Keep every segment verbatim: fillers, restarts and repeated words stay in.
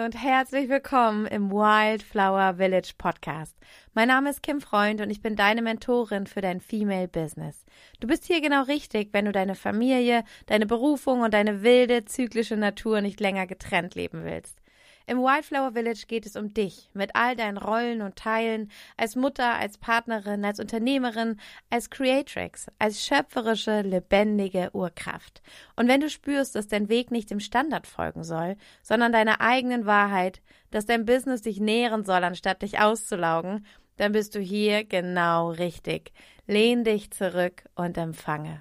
und herzlich willkommen im Wildflower Village Podcast. Mein Name ist Kim Freund und ich bin deine Mentorin für dein Female Business. Du bist hier genau richtig, wenn du deine Familie, deine Berufung und deine wilde, zyklische Natur nicht länger getrennt leben willst. Im Wildflower Village geht es um dich, mit all deinen Rollen und Teilen, als Mutter, als Partnerin, als Unternehmerin, als Creatrix, als schöpferische, lebendige Urkraft. Und wenn du spürst, dass dein Weg nicht dem Standard folgen soll, sondern deiner eigenen Wahrheit, dass dein Business dich nähren soll, anstatt dich auszulaugen, dann bist du hier genau richtig. Lehn dich zurück und empfange.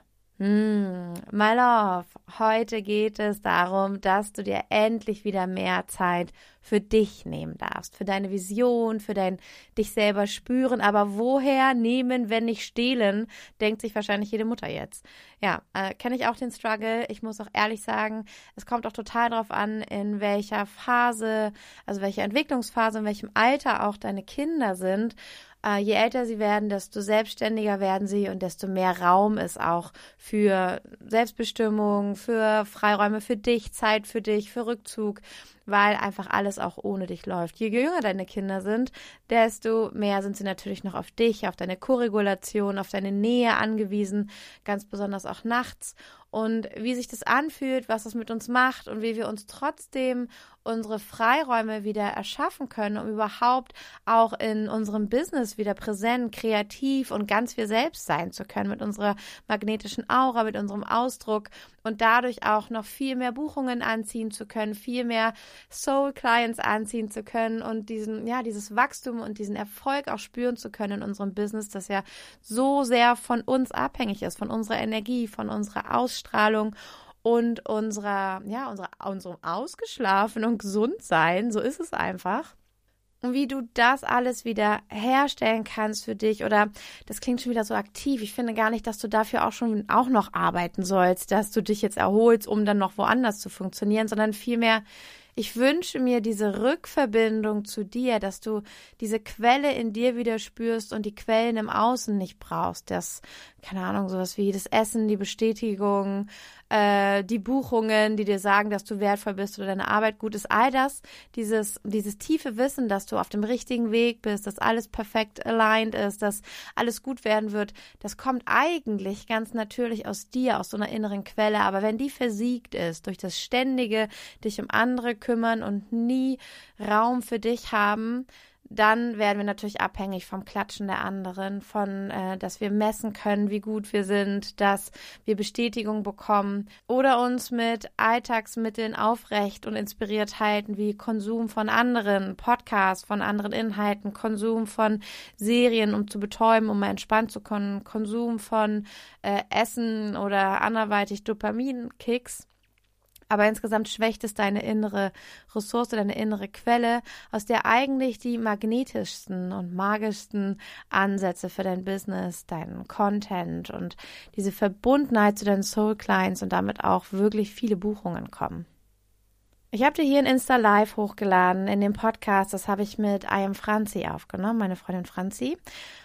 Mm, my love, heute geht es darum, dass du dir endlich wieder mehr Zeit für dich nehmen darfst, für deine Vision, für dein dich selber spüren. Aber woher nehmen, wenn nicht stehlen, denkt sich wahrscheinlich jede Mutter jetzt. Ja, äh, kenne ich auch den Struggle. Ich muss auch ehrlich sagen, es kommt auch total drauf an, in welcher Phase, also welche Entwicklungsphase, in welchem Alter auch deine Kinder sind. Je älter sie werden, desto selbstständiger werden sie und desto mehr Raum ist auch für Selbstbestimmung, für Freiräume für dich, Zeit für dich, für Rückzug, weil einfach alles auch ohne dich läuft. Je jünger deine Kinder sind, desto mehr sind sie natürlich noch auf dich, auf deine Koregulation, auf deine Nähe angewiesen, ganz besonders auch nachts. Und wie sich das anfühlt, was das mit uns macht und wie wir uns trotzdem unsere Freiräume wieder erschaffen können, um überhaupt auch in unserem Business wieder präsent, kreativ und ganz wir selbst sein zu können, mit unserer magnetischen Aura, mit unserem Ausdruck und dadurch auch noch viel mehr Buchungen anziehen zu können, viel mehr Soul Clients anziehen zu können und diesen, ja, dieses Wachstum und diesen Erfolg auch spüren zu können in unserem Business, das ja so sehr von uns abhängig ist, von unserer Energie, von unserer Ausstrahlung und unserer, ja, unserer, unserem ausgeschlafen und gesund sein, so ist es einfach. Und wie du das alles wieder herstellen kannst für dich oder das klingt schon wieder so aktiv. Ich finde gar nicht, dass du dafür auch schon auch noch arbeiten sollst, dass du dich jetzt erholst, um dann noch woanders zu funktionieren, sondern vielmehr ich wünsche mir diese Rückverbindung zu dir, dass du diese Quelle in dir wieder spürst und die Quellen im Außen nicht brauchst. Das, keine Ahnung, sowas wie das Essen, die Bestätigung, äh, die Buchungen, die dir sagen, dass du wertvoll bist oder deine Arbeit gut ist. All das, dieses, dieses tiefe Wissen, dass du auf dem richtigen Weg bist, dass alles perfekt aligned ist, dass alles gut werden wird, das kommt eigentlich ganz natürlich aus dir, aus so einer inneren Quelle. Aber wenn die versiegt ist durch das ständige, dich um andere kümmern und nie Raum für dich haben, dann werden wir natürlich abhängig vom Klatschen der anderen, von, äh, dass wir messen können, wie gut wir sind, dass wir Bestätigung bekommen oder uns mit Alltagsmitteln aufrecht und inspiriert halten, wie Konsum von anderen Podcasts, von anderen Inhalten, Konsum von Serien, um zu betäuben, um mal entspannt zu können, Konsum von äh, Essen oder anderweitig Dopaminkicks. Aber insgesamt schwächt es deine innere Ressource, deine innere Quelle, aus der eigentlich die magnetischsten und magischsten Ansätze für dein Business, deinen Content und diese Verbundenheit zu deinen Soul Clients und damit auch wirklich viele Buchungen kommen. Ich habe dir hier ein Insta Live hochgeladen in dem Podcast, das habe ich mit I Am Franzi aufgenommen, meine Freundin Franzi.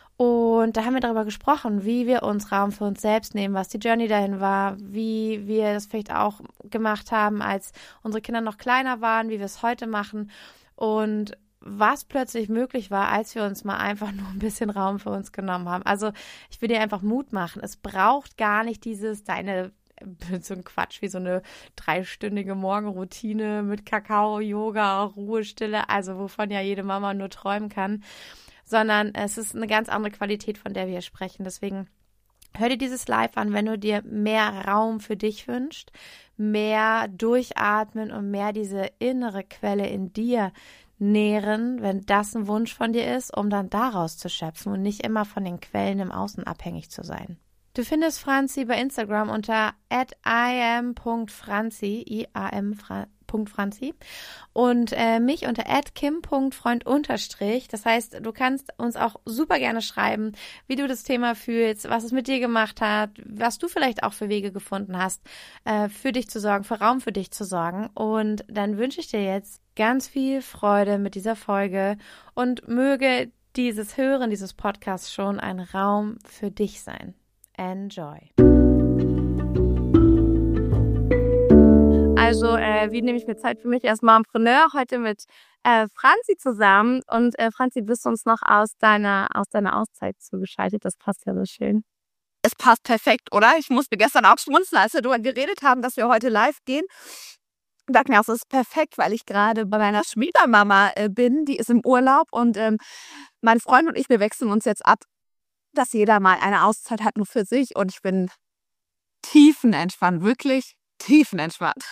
Und da haben wir darüber gesprochen, wie wir uns Raum für uns selbst nehmen, was die Journey dahin war, wie wir das vielleicht auch gemacht haben, als unsere Kinder noch kleiner waren, wie wir es heute machen und was plötzlich möglich war, als wir uns mal einfach nur ein bisschen Raum für uns genommen haben. Also ich will dir einfach Mut machen. Es braucht gar nicht dieses, deine so ein Quatsch wie so eine dreistündige Morgenroutine mit Kakao, Yoga, Ruhe, Stille, also wovon ja jede Mama nur träumen kann, sondern es ist eine ganz andere Qualität, von der wir sprechen. Deswegen hör dir dieses Live an, wenn du dir mehr Raum für dich wünschst, mehr durchatmen und mehr diese innere Quelle in dir nähren, wenn das ein Wunsch von dir ist, um dann daraus zu schöpfen und nicht immer von den Quellen im Außen abhängig zu sein. Du findest Franzi bei Instagram unter at iam punkt franzi, I A M Franzi und äh, mich unter at kim punkt freund unterstrich. Das heißt, du kannst uns auch super gerne schreiben, wie du das Thema fühlst, was es mit dir gemacht hat, was du vielleicht auch für Wege gefunden hast, äh, für dich zu sorgen, für Raum für dich zu sorgen. Und dann wünsche ich dir jetzt ganz viel Freude mit dieser Folge und möge dieses Hören dieses Podcasts schon ein Raum für dich sein. Enjoy. Also, äh, wie nehme ich mir Zeit für mich als Mompreneur? Heute mit äh, Franzi zusammen. Und äh, Franzi, bist du uns noch aus deiner, aus deiner Auszeit zugeschaltet? Das passt ja so schön. Es passt perfekt, oder? Ich musste gestern auch schmunzeln, als wir darüber geredet haben, dass wir heute live gehen. Ich dachte mir auch, es ist perfekt, weil ich gerade bei meiner Schwiegermama äh, bin. Die ist im Urlaub und ähm, mein Freund und ich, wir wechseln uns jetzt ab, dass jeder mal eine Auszeit hat, nur für sich. Und ich bin tiefenentspannt, wirklich tiefenentspannt.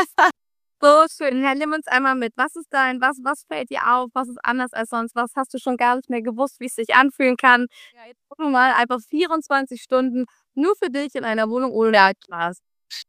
So schön. Ja, nimm uns einmal mit. Was ist dein, was, was fällt dir auf? Was ist anders als sonst? Was hast du schon gar nicht mehr gewusst, wie es sich anfühlen kann? Ja, jetzt gucken wir mal einfach vierundzwanzig Stunden nur für dich in einer Wohnung ohne Spaß.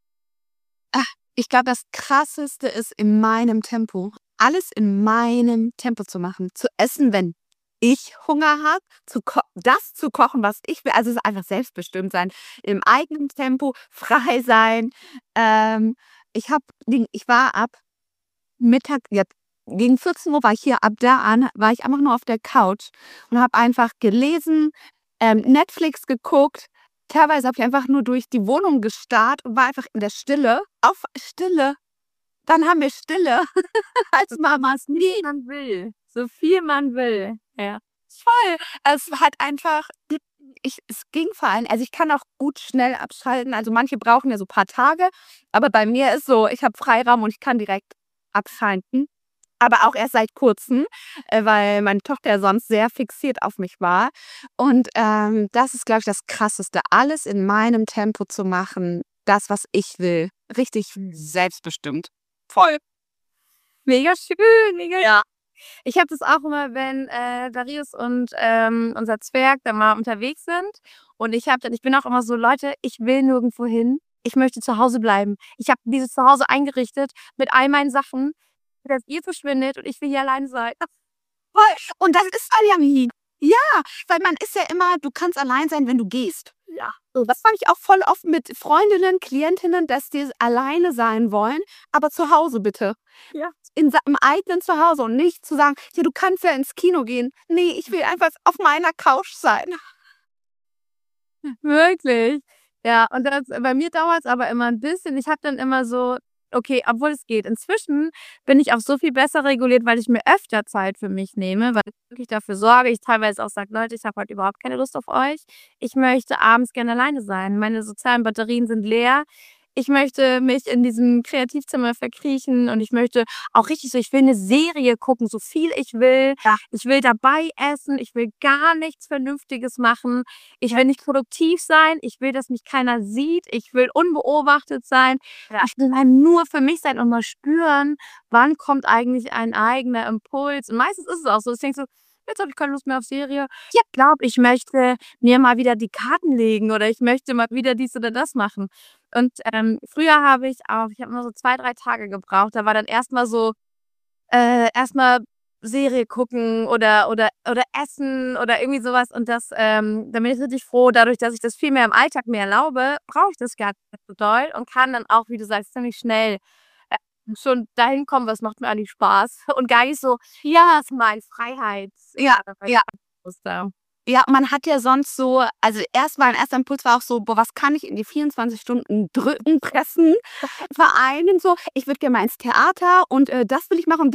Ich glaube, das Krasseste ist in meinem Tempo. Alles in meinem Tempo zu machen. Zu essen, wenn ich Hunger habe. Zu das zu kochen, was ich will. Also es ist einfach selbstbestimmt sein. Im eigenen Tempo, frei sein. Ähm, ich, hab, ich war ab Mittag, jetzt gegen vierzehn Uhr war ich hier, ab da an war ich einfach nur auf der Couch und habe einfach gelesen, ähm, Netflix geguckt. Teilweise habe ich einfach nur durch die Wohnung gestarrt und war einfach in der Stille. Auf Stille. Dann haben wir Stille als Mamas. So viel man will. So viel man will. Ja. Voll. Es hat einfach, ich, es ging vor allem, also ich kann auch gut schnell abschalten. Also manche brauchen ja so ein paar Tage. Aber bei mir ist so, ich habe Freiraum und ich kann direkt abschalten. Aber auch erst seit kurzem, äh, weil meine Tochter sonst sehr fixiert auf mich war. Und ähm, das ist, glaube ich, das Krasseste. Alles in meinem Tempo zu machen. Das, was ich will. Richtig selbstbestimmt. Voll. Mega schön, mega Ja. Ich habe das auch immer, wenn äh, Darius und ähm, unser Zwerg dann mal unterwegs sind. Und ich habe dann, ich bin auch immer so, Leute, ich will nirgendwo hin. Ich möchte zu Hause bleiben. Ich habe dieses Zuhause eingerichtet mit all meinen Sachen, dass ihr verschwindet und ich will hier allein sein. Voll. Und das ist Ayami. Ja, weil man ist ja immer, du kannst allein sein, wenn du gehst. Ja. So, das fand ich auch voll oft mit Freundinnen, Klientinnen, dass die alleine sein wollen, aber zu Hause bitte. Ja. In, Im eigenen Zuhause und nicht zu sagen, ja, du kannst ja ins Kino gehen. Nee, ich will einfach auf meiner Couch sein. Wirklich. Ja, und das, bei mir dauert es aber immer ein bisschen. Ich habe dann immer so, okay, obwohl es geht. Inzwischen bin ich auch so viel besser reguliert, weil ich mir öfter Zeit für mich nehme, weil ich wirklich dafür sorge. Ich teilweise auch sage, Leute, ich habe heute überhaupt keine Lust auf euch. Ich möchte abends gerne alleine sein. Meine sozialen Batterien sind leer. Ich möchte mich in diesem Kreativzimmer verkriechen und ich möchte auch richtig so, ich will eine Serie gucken, so viel ich will. Ja. Ich will dabei essen. Ich will gar nichts Vernünftiges machen. Ich will nicht produktiv sein. Ich will, dass mich keiner sieht. Ich will unbeobachtet sein. Ja. Ich will halt nur für mich sein und mal spüren, wann kommt eigentlich ein eigener Impuls. Und meistens ist es auch so, ich denke so, jetzt habe ich keine Lust mehr auf Serie. Ja, ich glaube, ich möchte mir mal wieder die Karten legen oder ich möchte mal wieder dies oder das machen. Und ähm, früher habe ich auch, ich habe immer so zwei, drei Tage gebraucht. Da war dann erstmal so, äh, erstmal Serie gucken oder, oder, oder essen oder irgendwie sowas. Und das, ähm, da bin ich richtig froh, dadurch, dass ich das viel mehr im Alltag mir erlaube, brauche ich das gar nicht so doll und kann dann auch, wie du sagst, ziemlich schnell äh, schon dahin kommen, was macht mir eigentlich Spaß. Und gar nicht so, ja, ist mein Freiheits. Ja, äh, ja. Muster. Ja, man hat ja sonst so, also erst mein erster Impuls war auch so, boah, was kann ich in die vierundzwanzig Stunden drücken, pressen, vereinen, so. Ich würde gerne mal ins Theater und äh, das will ich machen.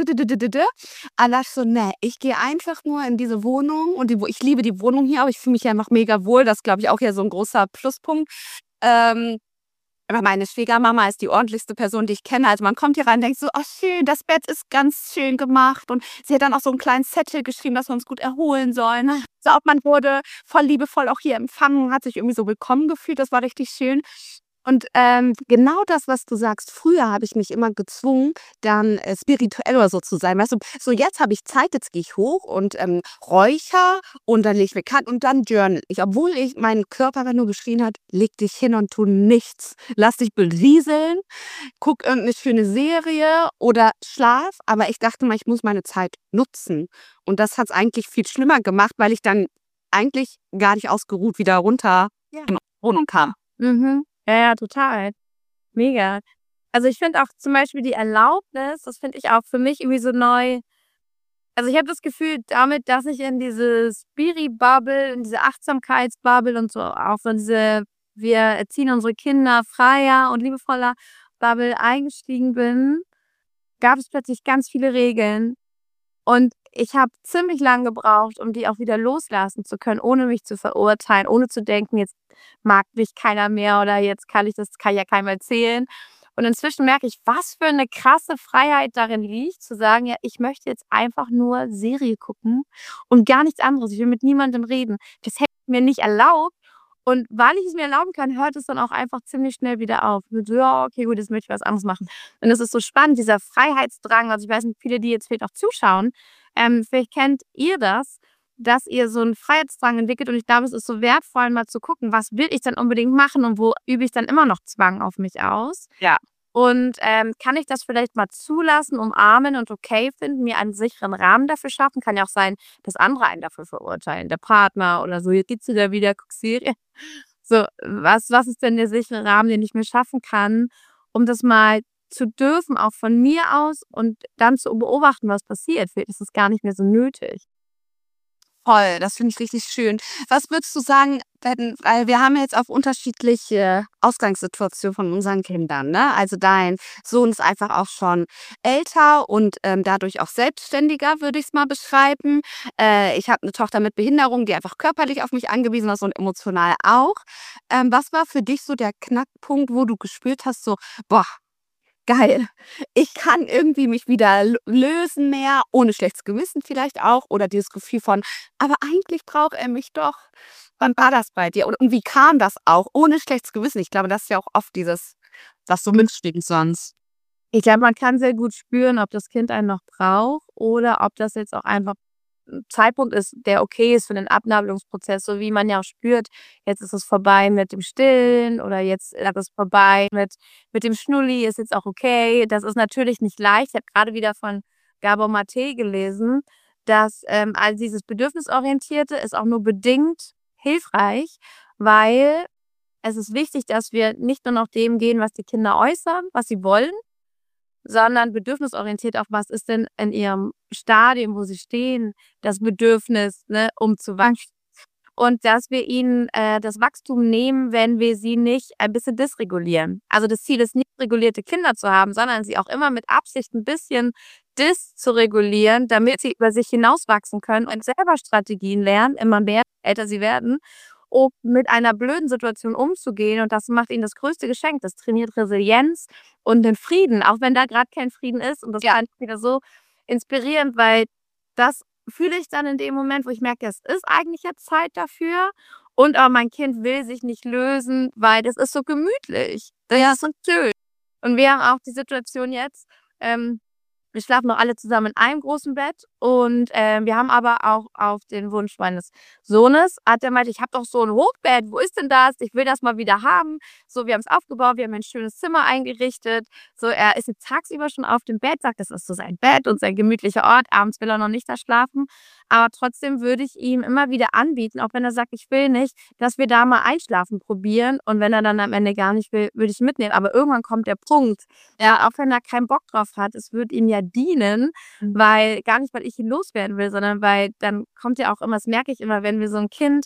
Aber so, ne, ich gehe einfach nur in diese Wohnung und die, ich liebe die Wohnung hier, aber ich fühle mich ja einfach mega wohl. Das glaube ich auch ja so ein großer Pluspunkt. Ähm, Aber meine Schwiegermama ist die ordentlichste Person, die ich kenne. Also man kommt hier rein und denkt so, oh schön, das Bett ist ganz schön gemacht. Und sie hat dann auch so einen kleinen Zettel geschrieben, dass wir uns gut erholen sollen. So, ob man wurde voll liebevoll auch hier empfangen, hat sich irgendwie so willkommen gefühlt. Das war richtig schön. Und ähm, genau das, was du sagst, früher habe ich mich immer gezwungen, dann äh, spirituell oder so zu sein. Weißt du, so jetzt habe ich Zeit, jetzt gehe ich hoch und ähm, räucher und dann lege ich mir Karten und dann journal ich. Obwohl ich meinen Körper nur geschrien hat, leg dich hin und tu nichts. Lass dich berieseln, guck irgendeine schöne Serie oder schlaf. Aber ich dachte mal, ich muss meine Zeit nutzen. Und das hat es eigentlich viel schlimmer gemacht, weil ich dann eigentlich gar nicht ausgeruht wieder runter Ja. in die Wohnung kam. Mhm. Ja, ja, total. Mega. Also ich finde auch zum Beispiel die Erlaubnis, das finde ich auch für mich irgendwie so neu. Also ich habe das Gefühl, damit, dass ich in diese Spiri-Bubble, in diese Achtsamkeitsbubble und so auch so in diese, wir erziehen unsere Kinder freier und liebevoller. Fitnessbubble eingestiegen bin, gab es plötzlich ganz viele Regeln. Und ich habe ziemlich lang gebraucht, um die auch wieder loslassen zu können, ohne mich zu verurteilen, ohne zu denken, jetzt mag mich keiner mehr oder jetzt kann ich das kann ich ja keinem erzählen. Und inzwischen merke ich, was für eine krasse Freiheit darin liegt, zu sagen: „Ja, ich möchte jetzt einfach nur Serie gucken und gar nichts anderes. Ich will mit niemandem reden.“ Das hätte ich mir nicht erlaubt. Und weil ich es mir erlauben kann, hört es dann auch einfach ziemlich schnell wieder auf. Mit so: „Ja, okay, gut, jetzt möchte ich was anderes machen.“ Und das ist so spannend, dieser Freiheitsdrang. Also, ich weiß nicht, viele, die jetzt vielleicht auch zuschauen, ähm, vielleicht kennt ihr das, dass ihr so 'n Freiheitsdrang entwickelt und ich glaube, es ist so wertvoll, mal zu gucken, was will ich denn unbedingt machen und wo übe ich dann immer noch Zwang auf mich aus? Ja. Und, ähm, kann ich das vielleicht mal zulassen, umarmen und okay finden, mir einen sicheren Rahmen dafür schaffen? Kann ja auch sein, dass andere einen dafür verurteilen, der Partner oder so: „Jetzt gehst du da wieder, guckst Serie.“ So, was was ist denn der sichere Rahmen, den ich mir schaffen kann, um das mal zu dürfen, auch von mir aus und dann zu beobachten, was passiert. Vielleicht ist es gar nicht mehr so nötig. Voll, das finde ich richtig schön. Was würdest du sagen, wenn weil wir haben jetzt auf unterschiedliche Ausgangssituationen von unseren Kindern, ne? Also, dein Sohn ist einfach auch schon älter und, ähm, dadurch auch selbstständiger, würde ich's mal beschreiben. Äh, ich habe eine Tochter mit Behinderung, die einfach körperlich auf mich angewiesen ist und emotional auch. Ähm, was war für dich so der Knackpunkt, wo du gespürt hast, so: „Boah, geil. Ich kann irgendwie mich wieder l lösen mehr, ohne schlechtes Gewissen vielleicht auch oder dieses Gefühl von: „Aber eigentlich braucht er mich doch.“ Wann war das bei dir? Und und wie kam das auch ohne schlechtes Gewissen? Ich glaube, das ist ja auch oft dieses, was so mitschwingt sonst. Ich glaube, man kann sehr gut spüren, ob das Kind einen noch braucht oder ob das jetzt auch einfach 'n Zeitpunkt ist, der okay ist für den Abnabelungsprozess, so wie man ja auch spürt, jetzt ist es vorbei mit dem Stillen oder jetzt ist es vorbei mit mit dem Schnulli, ist jetzt auch okay. Das ist natürlich nicht leicht. Ich habe grade wieder von Gabor Maté gelesen, dass, ähm, all dieses Bedürfnisorientierte ist auch nur bedingt hilfreich, weil es ist wichtig, dass wir nicht nur nach dem gehen, was die Kinder äußern, was sie wollen, sondern bedürfnisorientiert auch, was ist denn in ihrem Stadium, wo sie stehen, das Bedürfnis, ne, um zu wachsen. Und dass wir ihnen, äh, das Wachstum nehmen, wenn wir sie nicht ein bisschen dysregulieren. Also, das Ziel ist nicht, regulierte Kinder zu haben, sondern sie auch immer mit Absicht 'n bisschen dys zu regulieren, damit sie über sich hinauswachsen können und selber Strategien lernen, immer mehr, je älter sie werden, um mit einer blöden Situation umzugehen. Und das macht ihnen das größte Geschenk. Das trainiert Resilienz und den Frieden, auch wenn da grad kein Frieden ist. Und das Ja. fand ich wieder so inspirierend, weil das fühle ich dann in dem Moment, wo ich merke, es ist eigentlich jetzt Zeit dafür und aber mein Kind will sich nicht lösen, weil das ist so gemütlich. Das ist so schön. Und wir haben auch die Situation jetzt, ähm, wir schlafen noch alle zusammen in einem großen Bett und, ähm, wir haben aber auch auf den Wunsch meines Sohnes hat er meinte: „Ich habe doch so 'n Hochbett, wo ist denn das? Ich will das mal wieder haben.“ So, wir haben's aufgebaut, wir haben ein schönes Zimmer eingerichtet. So, er ist jetzt tagsüber schon auf dem Bett, sagt, das ist so sein Bett und sein gemütlicher Ort. Abends will er noch nicht da schlafen. Aber trotzdem würde ich ihm immer wieder anbieten, auch wenn er sagt: „Ich will nicht“, dass wir da mal Einschlafen probieren. Und wenn er dann am Ende gar nicht will, würde ich ihn mitnehmen. Aber irgendwann kommt der Punkt, ja, auch wenn er keinen Bock drauf hat, es wird ihm ja dienen, Mhm. weil gar nicht, weil ich ihn loswerden will, sondern weil dann kommt ja auch immer, das merke ich immer, wenn wir so 'n Kind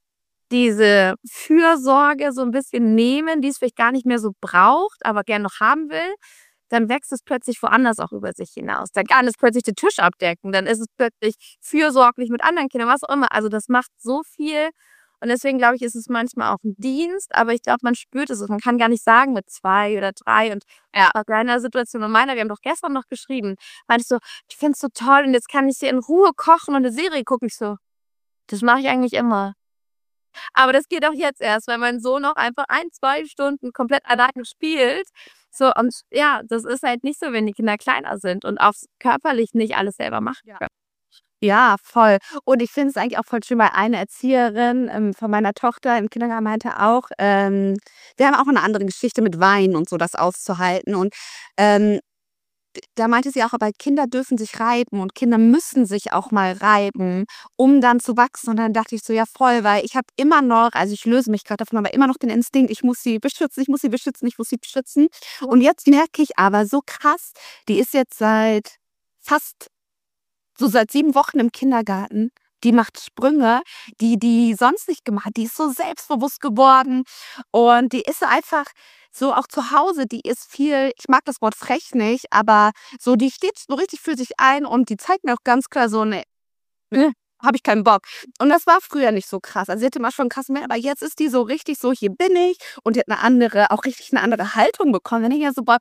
diese Fürsorge so 'n bisschen nehmen, die es vielleicht gar nicht mehr so braucht, aber gern noch haben will, dann wächst es plötzlich woanders auch über sich hinaus. Dann kann es plötzlich den Tisch abdecken, dann ist es plötzlich fürsorglich mit anderen Kindern, was auch immer. Also, das macht so viel und deswegen glaube ich, ist es manchmal auch 'n Dienst, aber ich glaube, man spürt es. Man kann gar nicht sagen mit zwei oder drei und Ja. bei deiner Situation und meiner, wir haben doch gestern noch geschrieben, meintest du: „Ich finde es so toll und jetzt kann ich hier in Ruhe kochen und 'ne Serie gucken.“ Ich so: „Das mache ich eigentlich immer.“ Aber das geht auch jetzt erst, weil mein Sohn noch einfach ein, zwei Stunden komplett alleine spielt. So, und ja, das ist halt nicht so, wenn die Kinder kleiner sind und auch körperlich nicht alles selber machen Ja. können. Ja, voll. Und ich finde es eigentlich auch voll schön, weil eine Erzieherin, ähm, von meiner Tochter im Kindergarten meinte auch, ähm wir haben auch eine andere Geschichte mit Weinen und so, das auszuhalten. Und, ähm, d da meinte sie auch, aber Kinder dürfen sich reiben und Kinder müssen sich auch mal reiben, um dann zu wachsen. Und dann dachte ich so: „Ja, voll“, weil ich habe immer noch also, ich löse mich grad davon, aber immer noch den Instinkt, ich muss sie beschützen, ich muss sie beschützen, ich muss sie beschützen. Und jetzt merke ich aber so krass, die ist jetzt seit fast so seit sieben Wochen im Kindergarten. die macht Sprünge, die die sonst nicht gemacht hat. Die ist so selbstbewusst geworden und die ist einfach so auch zu Hause, die ist viel, ich mag das Wort frech nicht, aber so, die steht so richtig für sich ein und die zeigt mir auch ganz klar so, ne, ne, habe ich keinen Bock. Und das war früher nicht so krass. Also sie hatte immer schon einen krassen Wert, aber jetzt ist die so richtig so, hier bin ich und die hat eine andere, auch richtig eine andere Haltung bekommen. Wenn ich ja so, boah,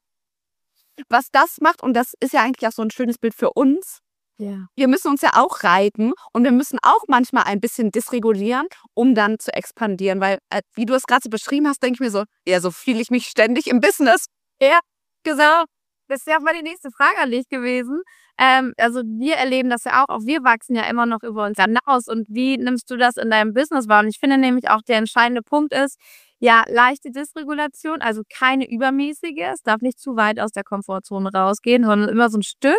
was das macht und das ist ja eigentlich auch so ein schönes Bild für uns. Ja. Wir müssen uns ja auch reiten und wir müssen auch manchmal ein bisschen dysregulieren, um dann zu expandieren. Weil, äh, wie du es gerade so beschrieben hast, denke ich mir so, ja, so fühle ich mich ständig im Business. Ja, genau. Das ist ja auch mal die nächste Frage an dich gewesen. Ähm, also wir erleben das ja auch, auch wir wachsen ja immer noch über uns hinaus. Und wie nimmst du das in deinem Business wahr? Und ich finde nämlich auch, der entscheidende Punkt ist, ja, leichte Dysregulation, also keine übermäßige. Es darf nicht zu weit aus der Komfortzone rausgehen, sondern immer so ein Stück.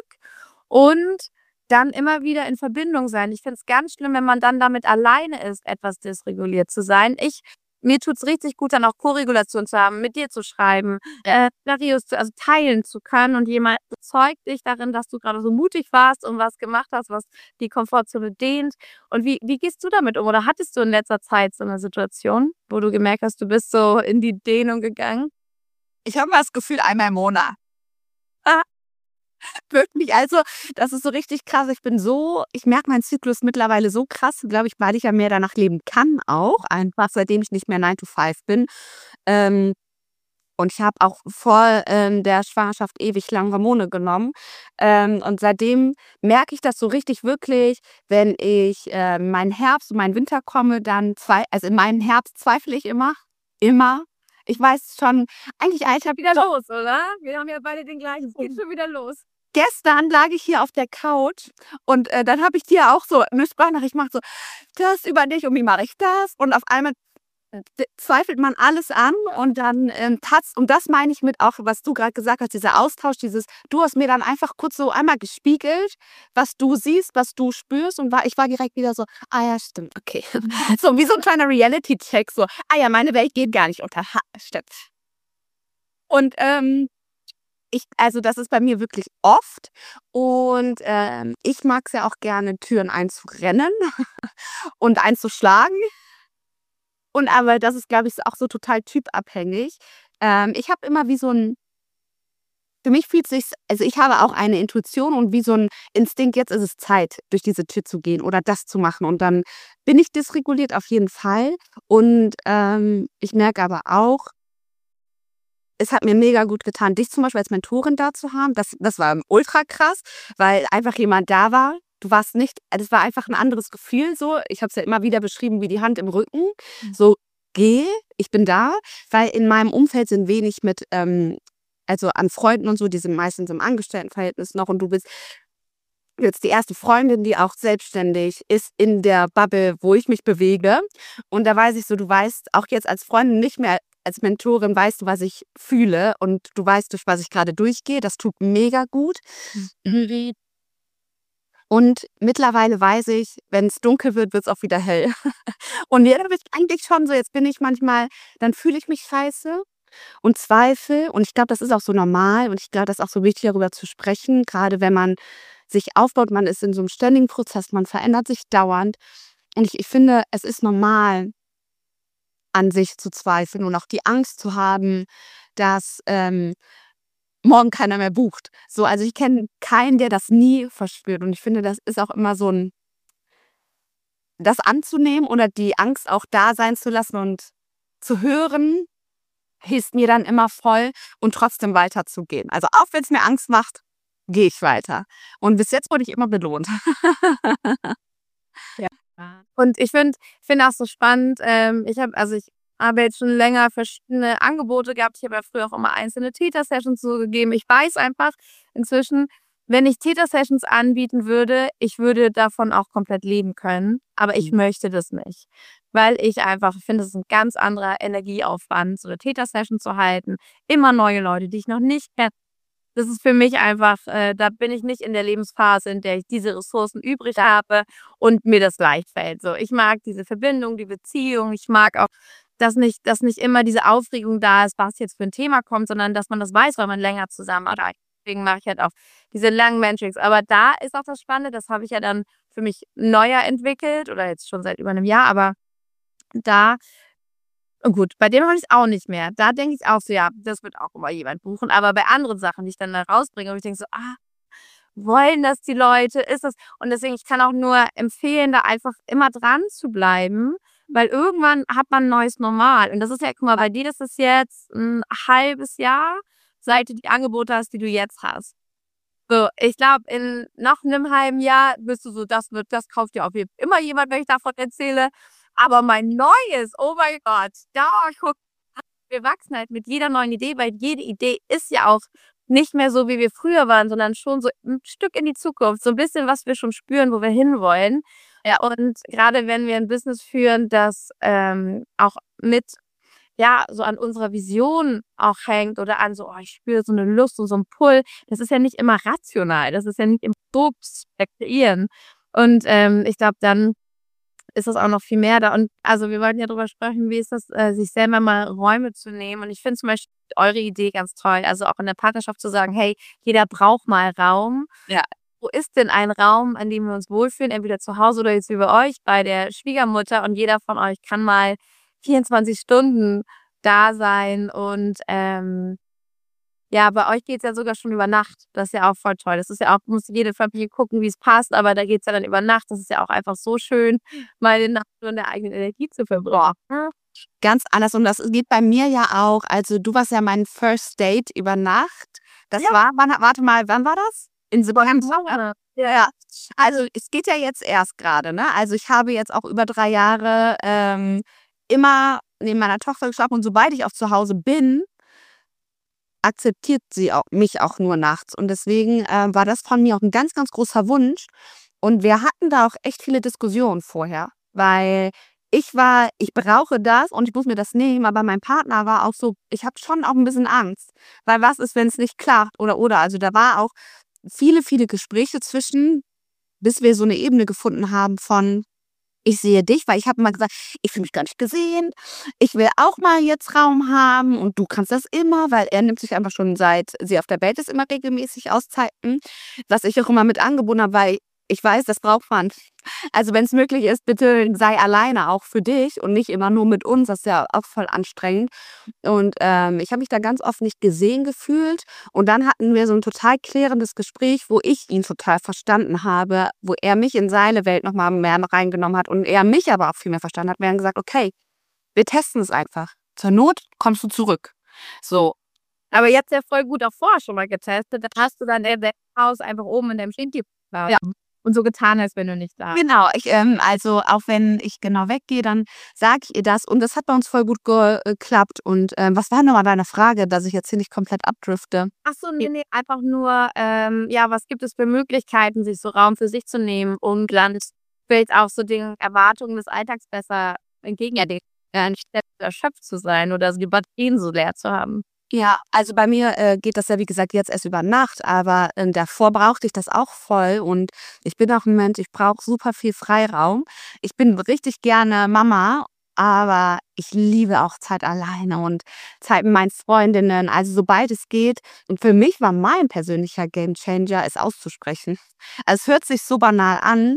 Und dann immer wieder in Verbindung sein. Ich finde es ganz schlimm, wenn man dann damit alleine ist, etwas dysreguliert zu sein. Ich, mir tut es richtig gut, dann auch Koregulation zu haben, mit dir zu schreiben, äh, Szenarios zu, also teilen zu können und jemand bezeugt dich darin, dass du gerade so mutig warst und was gemacht hast, was die Komfortzone dehnt. Und wie, wie gehst du damit um? Oder hattest du in letzter Zeit so eine Situation, wo du gemerkt hast, du bist so in die Dehnung gegangen? Ich habe mal das Gefühl, einmal im Monat. Ah, wirklich, also das ist so richtig krass. Ich bin so, ich merke meinen Zyklus mittlerweile so krass, glaube ich, weil ich ja mehr danach leben kann auch, einfach seitdem ich nicht mehr nine to five bin. Ähm, und ich habe auch vor ähm, der Schwangerschaft ewig lang Hormone genommen. Ähm, und seitdem merke ich das so richtig wirklich, wenn ich äh, meinen Herbst und meinen Winter komme, dann zwei, also in meinen Herbst zweifle ich immer, immer. Ich weiß schon, eigentlich Alter, Wieder los, oder? Wir haben ja beide den gleichen. Es geht schon wieder los. gestern lag ich hier auf der Couch und äh, dann habe ich dir auch so eine Sprachnachricht gemacht, so das über dich und wie mache ich das? Und auf einmal äh, zweifelt man alles an und dann ähm, tat's, und das meine ich mit auch, was du gerade gesagt hast, dieser Austausch, dieses, du hast mir dann einfach kurz so einmal gespiegelt, was du siehst, was du spürst und war, ich war direkt wieder so, ah ja, stimmt, okay. So wie so ein kleiner Reality-Check, so, ah ja, meine Welt geht gar nicht unter, ha, stimmt. Und ähm, ich, also das ist bei mir wirklich oft und ähm, ich mag es ja auch gerne, Türen einzurennen und einzuschlagen. Und aber das ist, glaube ich, auch so total typabhängig. Ähm, ich habe immer wie so ein, für mich fühlt sich, also ich habe auch eine Intuition und wie so ein Instinkt, jetzt ist es Zeit, durch diese Tür zu gehen oder das zu machen. Und dann bin ich dysreguliert auf jeden Fall. Und ähm, ich merke aber auch, es hat mir mega gut getan, dich zum Beispiel als Mentorin da zu haben. Das, das war ultra krass, weil einfach jemand da war. Du warst nicht, das war einfach ein anderes Gefühl so. Ich habe es ja immer wieder beschrieben wie die Hand im Rücken. So, geh, ich bin da. Weil in meinem Umfeld sind wenig mit, ähm, also an Freunden und so, die sind meistens im Angestelltenverhältnis noch. Und du bist jetzt die erste Freundin, die auch selbstständig ist in der Bubble, wo ich mich bewege. Und da weiß ich so, du weißt auch jetzt als Freundin nicht mehr, als Mentorin weißt du, was ich fühle und du weißt, durch was ich gerade durchgehe. Das tut mega gut. Mhm. Und mittlerweile weiß ich, wenn es dunkel wird, wird es auch wieder hell. Und jetzt bin ich eigentlich schon so, jetzt bin ich manchmal, dann fühle ich mich scheiße und zweifle. Und ich glaube, das ist auch so normal und ich glaube, das ist auch so wichtig, darüber zu sprechen. Gerade wenn man sich aufbaut, man ist in so einem ständigen Prozess, man verändert sich dauernd. Und ich, ich finde, es ist normal, an sich zu zweifeln und auch die Angst zu haben, dass ähm, morgen keiner mehr bucht. So, also ich kenne keinen, der das nie verspürt. Und ich finde, das ist auch immer so ein, das anzunehmen oder die Angst auch da sein zu lassen und zu hören, hilft mir dann immer voll und trotzdem weiterzugehen. Also auch wenn es mir Angst macht, gehe ich weiter. Und bis jetzt wurde ich immer belohnt. Ja. Und ich finde finde auch so spannend, ähm, ich habe also ich habe jetzt schon länger verschiedene Angebote gehabt. Ich habe ja früher auch immer einzelne Theta-Sessions so gegeben. Ich weiß einfach inzwischen, wenn ich Theta-Sessions anbieten würde, ich würde davon auch komplett leben können. Aber ich Mhm. möchte das nicht, weil ich einfach finde, es ist ein ganz anderer Energieaufwand, so eine Theta-Session zu halten. Immer neue Leute, die ich noch nicht kenne. Das ist für mich einfach, äh, da bin ich nicht in der Lebensphase, in der ich diese Ressourcen übrig habe und mir das leicht fällt. So, ich mag diese Verbindung, die Beziehung. Ich mag auch, dass nicht, dass nicht immer diese Aufregung da ist, was jetzt für ein Thema kommt, sondern dass man das weiß, weil man länger zusammenarbeitet. deswegen mache ich halt auch diese langen Mentorings. Aber da ist auch das Spannende, das habe ich ja dann für mich neuer entwickelt oder jetzt schon seit über einem Jahr, aber da und gut, bei dem habe ich es auch nicht mehr. Da denke ich auch so, ja, das wird auch immer jemand buchen. Aber bei anderen Sachen, die ich dann da rausbringe, und ich denke so, ah, wollen das die Leute? Ist das? Und deswegen, ich kann auch nur empfehlen, da einfach immer dran zu bleiben, weil irgendwann hat man ein neues Normal. Und das ist ja, guck mal, bei dir ist es jetzt ein halbes Jahr, seit du die Angebote hast, die du jetzt hast. So, ich glaube, in noch einem halben Jahr wirst du so, das wird, das kauft ja auf jeden Fall immer jemand, wenn ich davon erzähle. Aber mein neues, oh mein Gott, da guck, wir wachsen halt mit jeder neuen Idee, weil jede Idee ist ja auch nicht mehr so, wie wir früher waren, sondern schon so ein Stück in die Zukunft. So ein bisschen, was wir schon spüren, wo wir hinwollen. Ja, und gerade wenn wir ein Business führen, das ähm, auch mit, ja, so an unserer Vision auch hängt oder an so, oh, ich spüre so eine Lust und so einen Pull, das ist ja nicht immer rational, das ist ja nicht im Produkt kreieren. Und ähm, ich glaube, dann ist das auch noch viel mehr da. Und also wir wollten ja drüber sprechen, wie ist das, äh, sich selber mal Räume zu nehmen. Und ich finde zum Beispiel eure Idee ganz toll. Also auch in der Partnerschaft zu sagen, hey, jeder braucht mal Raum. Ja. Wo ist denn ein Raum, an dem wir uns wohlfühlen? Entweder zu Hause oder jetzt wie bei euch, bei der Schwiegermutter. Und jeder von euch kann mal vierundzwanzig Stunden da sein. Und ähm, ja, bei euch geht es ja sogar schon über Nacht. Das ist ja auch voll toll. Das ist ja auch, muss jede Familie gucken, wie es passt, aber da geht es ja dann über Nacht. Das ist ja auch einfach so schön, mal die Nacht nur in der eigenen Energie zu verbringen. Ganz anders. Und das geht bei mir ja auch. Also du warst ja mein First Date über Nacht. Das Ja. war, wann, warte mal, wann war das? In September. Ja, ja. Also es geht ja jetzt erst gerade, ne? Also ich habe jetzt auch über drei Jahre ähm, immer neben meiner Tochter geschlafen und sobald ich auch zu Hause bin, akzeptiert sie auch, mich auch nur nachts. Und deswegen äh, war das von mir auch ein ganz, ganz großer Wunsch. Und wir hatten da auch echt viele Diskussionen vorher, weil ich war, ich brauche das und ich muss mir das nehmen, aber mein Partner war auch so, ich habe schon auch ein bisschen Angst, weil was ist, wenn es nicht klappt oder oder. Also da war auch viele, viele Gespräche zwischen, bis wir so eine Ebene gefunden haben von, ich sehe dich, weil ich habe immer gesagt, ich fühle mich gar nicht gesehen. Ich will auch mal jetzt Raum haben und du kannst das immer, weil er nimmt sich einfach schon seit sie auf der Welt ist immer regelmäßig Auszeiten, was ich auch immer mit angebunden habe, weil ich weiß, das braucht man. Also wenn es möglich ist, bitte sei alleine auch für dich und nicht immer nur mit uns. Das ist ja auch voll anstrengend. Und ähm, ich habe mich da ganz oft nicht gesehen gefühlt. Und dann hatten wir so ein total klärendes Gespräch, wo ich ihn total verstanden habe, wo er mich in seine Welt nochmal mehr reingenommen hat und er mich aber auch viel mehr verstanden hat. Wir haben gesagt, okay, wir testen es einfach. Zur Not kommst du zurück. So. Aber jetzt ja voll gut auch vorher schon mal getestet. Da hast du dann in deinem Haus einfach oben in deinem Shinty Ja. und so getan, als wenn du nicht da bist. Genau, ich, ähm, also auch wenn ich genau weggehe, dann sage ich ihr das und das hat bei uns voll gut ge- geklappt. Und ähm, was war nochmal deine Frage, dass ich jetzt hier nicht komplett abdrifte? Ach so, nee, nee, einfach nur, ähm, ja, was gibt es für Möglichkeiten, sich so Raum für sich zu nehmen, um dann vielleicht auch so den Erwartungen des Alltags besser entgegenzutreten, ja, nicht erschöpft zu sein oder so die Batterien so leer zu haben. Ja, also bei mir äh, geht das ja wie gesagt jetzt erst über Nacht, aber äh, davor brauchte ich das auch voll und ich bin auch ein Mensch, ich brauche super viel Freiraum. Ich bin richtig gerne Mama, aber ich liebe auch Zeit alleine und Zeit mit meinen Freundinnen, also sobald es geht. Und für mich war mein persönlicher Gamechanger, es auszusprechen. Also es hört sich so banal an,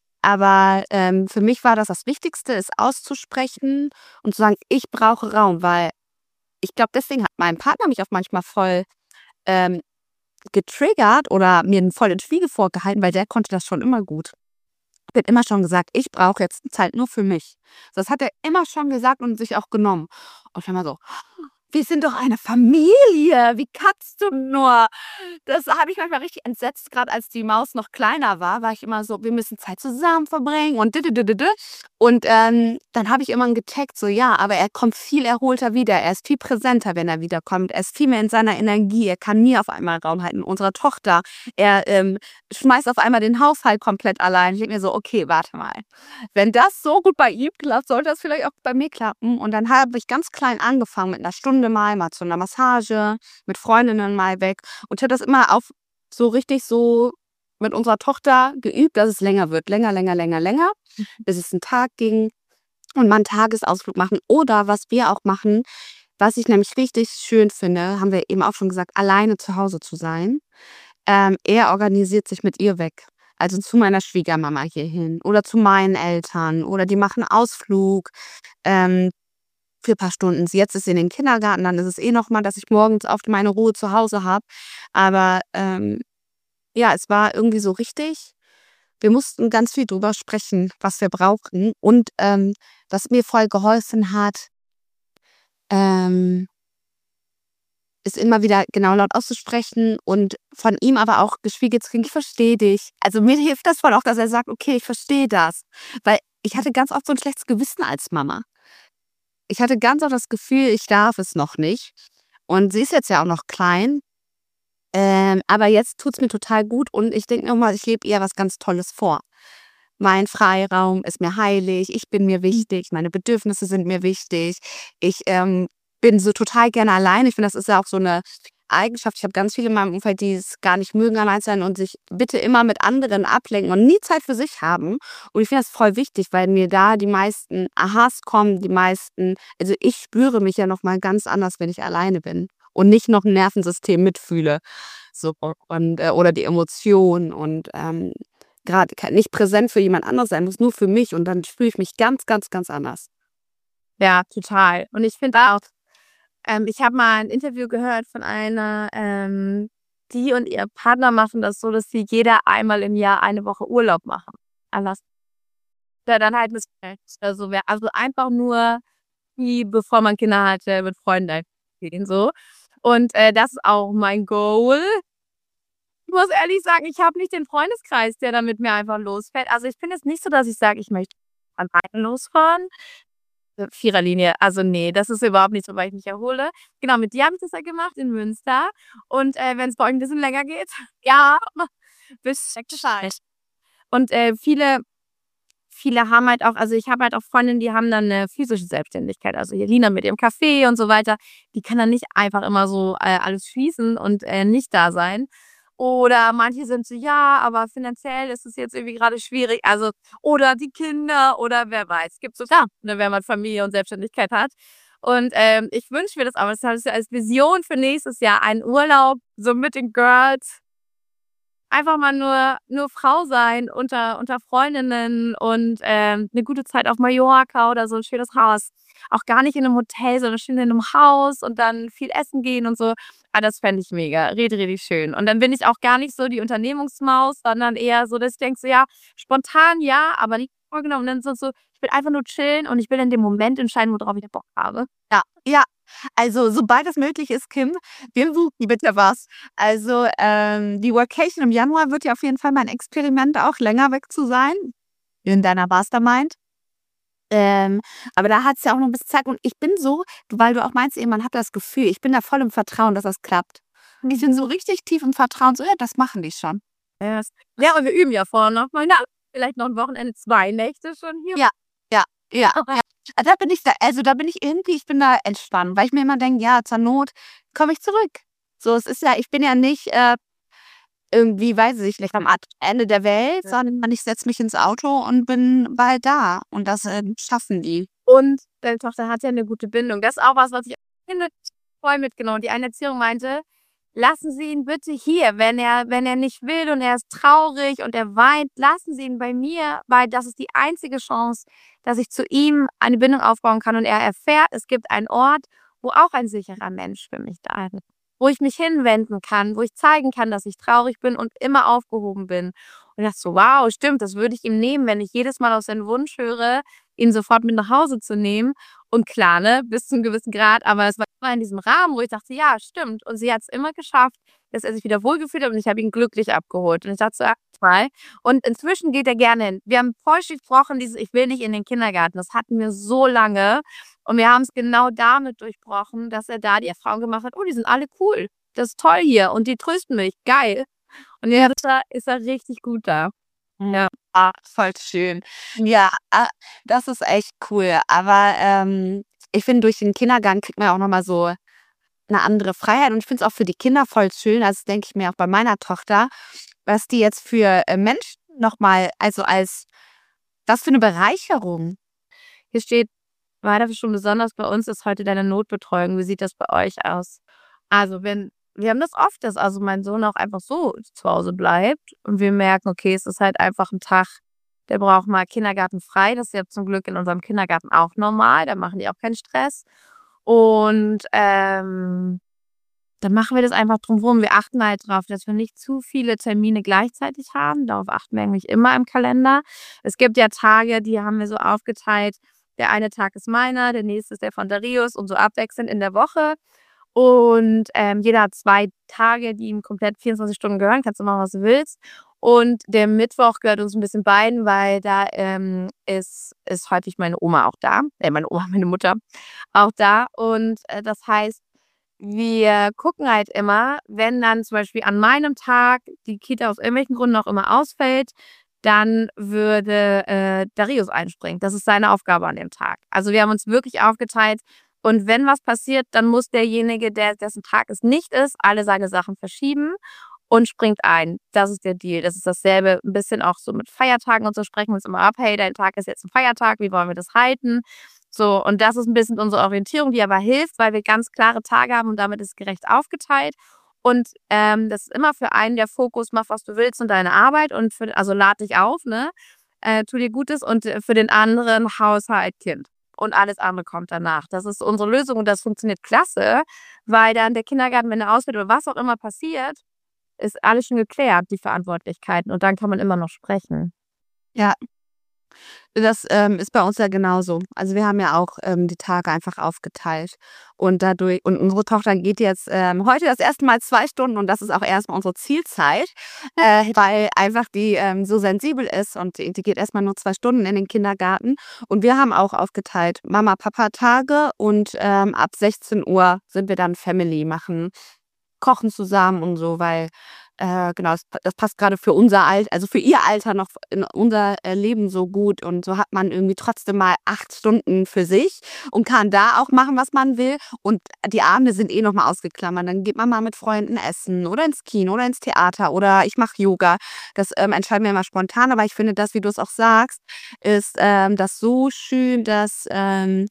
aber ähm, für mich war das das Wichtigste, es auszusprechen und zu sagen, ich brauche Raum, weil ich glaube, deswegen hat mein Partner mich auch manchmal voll ähm, getriggert oder mir voll den Spiegel vorgehalten, weil der konnte das schon immer gut. Ich habe immer schon gesagt, ich brauche jetzt Zeit nur für mich. Das hat er immer schon gesagt und sich auch genommen. Und ich war immer so, wir sind doch eine Familie, wie kannst du nur? Das habe ich manchmal richtig entsetzt, gerade als die Maus noch kleiner war, war ich immer so, wir müssen Zeit zusammen verbringen und dididididi. Und ähm, dann habe ich immer getaggt, so ja, aber er kommt viel erholter wieder, er ist viel präsenter, wenn er wiederkommt, er ist viel mehr in seiner Energie, er kann mir auf einmal Raum halten, unserer Tochter, er ähm, schmeißt auf einmal den Haushalt komplett allein. Ich denke mir so, okay, warte mal, wenn das so gut bei ihm klappt, sollte das vielleicht auch bei mir klappen. Und dann habe ich ganz klein angefangen mit einer Stunde mal, mal zu einer Massage, mit Freundinnen mal weg und ich habe das immer auf so richtig so mit unserer Tochter geübt, dass es länger wird. Länger, länger, länger, länger, bis es einen Tag ging und mal einen Tagesausflug machen. Oder was wir auch machen, was ich nämlich richtig schön finde, haben wir eben auch schon gesagt, alleine zu Hause zu sein. Ähm, er organisiert sich mit ihr weg. Also zu meiner Schwiegermama hierhin oder zu meinen Eltern oder die machen Ausflug ähm, für ein paar Stunden. Jetzt ist sie in den Kindergarten, dann ist es eh nochmal, dass ich morgens oft meine Ruhe zu Hause habe. Aber ähm, ja, es war irgendwie so richtig. Wir mussten ganz viel drüber sprechen, was wir brauchten. Und ähm, was mir voll geholfen hat, ähm, ist immer wieder genau laut auszusprechen und von ihm aber auch gespiegelt zu kriegen, ich verstehe dich. Also mir hilft das voll auch, dass er sagt, okay, ich verstehe das. Weil ich hatte ganz oft so ein schlechtes Gewissen als Mama. Ich hatte ganz oft das Gefühl, ich darf es noch nicht. Und sie ist jetzt ja auch noch klein. Ähm, aber jetzt tut es mir total gut und ich denke nochmal, ich lebe ihr was ganz Tolles vor. Mein Freiraum ist mir heilig, ich bin mir wichtig, meine Bedürfnisse sind mir wichtig. Ich ähm, bin so total gerne allein. Ich finde, das ist ja auch so eine Eigenschaft. Ich habe ganz viele in meinem Umfeld, die es gar nicht mögen, allein zu sein und sich bitte immer mit anderen ablenken und nie Zeit für sich haben. Und ich finde das voll wichtig, weil mir da die meisten Aha's kommen, die meisten, also ich spüre mich ja nochmal ganz anders, wenn ich alleine bin und nicht noch ein Nervensystem mitfühle. So, und, äh, oder die Emotionen und ähm, gerade nicht präsent für jemand anderes sein muss, nur für mich und dann fühle ich mich ganz, ganz, ganz anders. Ja, total. Und ich finde auch, ähm, ich habe mal ein Interview gehört von einer, ähm, die und ihr Partner machen das so, dass sie jeder einmal im Jahr eine Woche Urlaub machen. Anders. Der dann halt mit also, wär, also einfach nur, wie bevor man Kinder hatte, mit Freunden einfach gehen so. Und äh, das ist auch mein Goal. Ich muss ehrlich sagen, ich habe nicht den Freundeskreis, der da mit mir einfach losfährt. Also ich bin jetzt nicht so, dass ich sage, ich möchte alleine losfahren. Äh, Viererlinie, also nee, das ist überhaupt nicht so, weil ich mich erhole. Genau, mit dir habe ich das ja gemacht in Münster. Und äh, wenn es bei euch ein bisschen länger geht, ja, bis Bescheid. Und äh, viele, viele haben halt auch, also ich habe halt auch Freundinnen, die haben dann eine physische Selbstständigkeit. Also hier Lina mit ihrem Café und so weiter. Die kann dann nicht einfach immer so äh, alles schließen und äh, nicht da sein. Oder manche sind so, ja, aber finanziell ist es jetzt irgendwie gerade schwierig. Also, oder die Kinder oder wer weiß. Gibt so, klar, ne, wenn man Familie und Selbstständigkeit hat. Und ähm, ich wünsche mir das aber, das heißt ja als Vision für nächstes Jahr einen Urlaub, so mit den Girls. Einfach mal nur, nur Frau sein unter, unter Freundinnen und ähm, eine gute Zeit auf Mallorca oder so ein schönes Haus. Auch gar nicht in einem Hotel, sondern schön in einem Haus und dann viel essen gehen und so. Ah, das fände ich mega. Richtig, richtig schön. Und dann bin ich auch gar nicht so die Unternehmungsmaus, sondern eher so, dass ich denke so, ja, spontan ja, aber nicht vorgenommen. Und dann so, so, ich will einfach nur chillen und ich will in dem Moment entscheiden, worauf ich Bock habe. Ja, ja. Also, sobald es möglich ist, Kim, wir suchen bitte was. Also, ähm, die Workation im Januar wird ja auf jeden Fall mein Experiment, auch länger weg zu sein. In deiner Mastermind. Ähm, aber da hat es ja auch noch ein bisschen Zeit. Und ich bin so, weil du auch meinst, eben, man hat das Gefühl, ich bin da voll im Vertrauen, dass das klappt. Und ich bin so richtig tief im Vertrauen, so, ja, das machen die schon. Ja, das- ja, und wir üben ja vorher noch mal. Na, vielleicht noch ein Wochenende, zwei Nächte schon hier. Ja, ja, ja. ja. Da bin ich da, also da bin ich irgendwie, ich bin da entspannt, weil ich mir immer denke, ja, zur Not komme ich zurück. So, es ist ja, ich bin ja nicht äh, irgendwie, weiß ich nicht, am Ende der Welt, Ja. sondern ich setze mich ins Auto und bin bald da. Und das äh, schaffen die. Und deine Tochter hat ja eine gute Bindung. Das ist auch was, was ich finde, voll mitgenommen. Die eine Erzieherin meinte, lassen Sie ihn bitte hier, wenn er, wenn er nicht will und er ist traurig und er weint, lassen Sie ihn bei mir, weil das ist die einzige Chance, dass ich zu ihm eine Bindung aufbauen kann und er erfährt, es gibt einen Ort, wo auch ein sicherer Mensch für mich da ist, wo ich mich hinwenden kann, wo ich zeigen kann, dass ich traurig bin und immer aufgehoben bin. Und ich dachte so, wow, stimmt, das würde ich ihm nehmen, wenn ich jedes Mal aus seinem Wunsch höre, ihn sofort mit nach Hause zu nehmen. Und klar, ne, bis zu einem gewissen Grad, aber es war immer in diesem Rahmen, wo ich dachte, ja, stimmt. Und sie hat es immer geschafft, dass er sich wieder wohlgefühlt hat und ich habe ihn glücklich abgeholt. Und ich dachte so, ach, mal. Und inzwischen geht er gerne hin. Wir haben voll gesprochen, dieses, ich will nicht in den Kindergarten. Das hatten wir so lange. Und wir haben es genau damit durchbrochen, dass er da die Erfahrung gemacht hat, oh, die sind alle cool. Das ist toll hier und die trösten mich. Geil. Und jetzt ist er richtig gut da. Ja. Ah, voll schön. Ja, ah, das ist echt cool. Aber ähm, ich finde, durch den Kindergarten kriegt man auch nochmal so eine andere Freiheit. Und ich finde es auch für die Kinder voll schön. Das denke ich mir auch bei meiner Tochter, was die jetzt für äh, Menschen nochmal, also als, was für eine Bereicherung. Hier steht, weiter schon besonders bei uns ist heute deine Notbetreuung. Wie sieht das bei euch aus? Also wenn wir haben das oft, dass also mein Sohn auch einfach so zu Hause bleibt und wir merken, okay, es ist halt einfach ein Tag, der braucht mal Kindergarten frei. Das ist ja zum Glück in unserem Kindergarten auch normal. Da machen die auch keinen Stress. Und ähm, dann machen wir das einfach drumherum. Wir achten halt drauf, dass wir nicht zu viele Termine gleichzeitig haben. Darauf achten wir eigentlich immer im Kalender. Es gibt ja Tage, die haben wir so aufgeteilt. Der eine Tag ist meiner, der nächste ist der von Darius und so abwechselnd in der Woche. Und ähm, jeder hat zwei Tage, die ihm komplett vierundzwanzig Stunden gehören. Kannst du machen, was du willst. Und der Mittwoch gehört uns ein bisschen beiden, weil da ähm, ist, ist häufig meine Oma auch da. Äh, meine Oma, meine Mutter auch da. Und äh, das heißt, wir gucken halt immer, wenn dann zum Beispiel an meinem Tag die Kita aus irgendwelchen Gründen auch immer ausfällt, dann würde äh, Darius einspringen. Das ist seine Aufgabe an dem Tag. Also wir haben uns wirklich aufgeteilt. Und wenn was passiert, dann muss derjenige, der dessen Tag es nicht ist, alle seine Sachen verschieben und springt ein. Das ist der Deal. Das ist dasselbe, ein bisschen auch so mit Feiertagen und so sprechen wir uns immer ab. Hey, dein Tag ist jetzt ein Feiertag, wie wollen wir das halten? So, und das ist ein bisschen unsere Orientierung, die aber hilft, weil wir ganz klare Tage haben und damit ist es gerecht aufgeteilt. Und ähm, das ist immer für einen der Fokus, mach, was du willst und deine Arbeit und für, also lad dich auf, ne? Äh, tu dir Gutes und für den anderen Haushalt, Kind. Und alles andere kommt danach. Das ist unsere Lösung und das funktioniert klasse, weil dann der Kindergarten, wenn er ausfällt oder was auch immer passiert, ist alles schon geklärt, die Verantwortlichkeiten. Und dann kann man immer noch sprechen. Ja, das ähm, ist bei uns ja genauso. Also wir haben ja auch ähm, die Tage einfach aufgeteilt. Und dadurch, und unsere Tochter geht jetzt ähm, heute das erste Mal zwei Stunden und das ist auch erstmal unsere Zielzeit, äh, weil einfach die ähm, so sensibel ist und die, die geht erstmal nur zwei Stunden in den Kindergarten. Und wir haben auch aufgeteilt Mama-Papa-Tage und ähm, ab sechzehn Uhr sind wir dann Family, machen, kochen zusammen und so, weil äh, genau, das, das passt gerade für unser Alter, also für ihr Alter noch in unser äh, Leben so gut. Und so hat man irgendwie trotzdem mal acht Stunden für sich und kann da auch machen, was man will. Und die Abende sind eh nochmal ausgeklammert. Dann geht man mal mit Freunden essen oder ins Kino oder ins Theater oder ich mache Yoga. Das ähm, entscheiden wir immer spontan. Aber ich finde das, wie du es auch sagst, ist ähm, das so schön, dass ähm,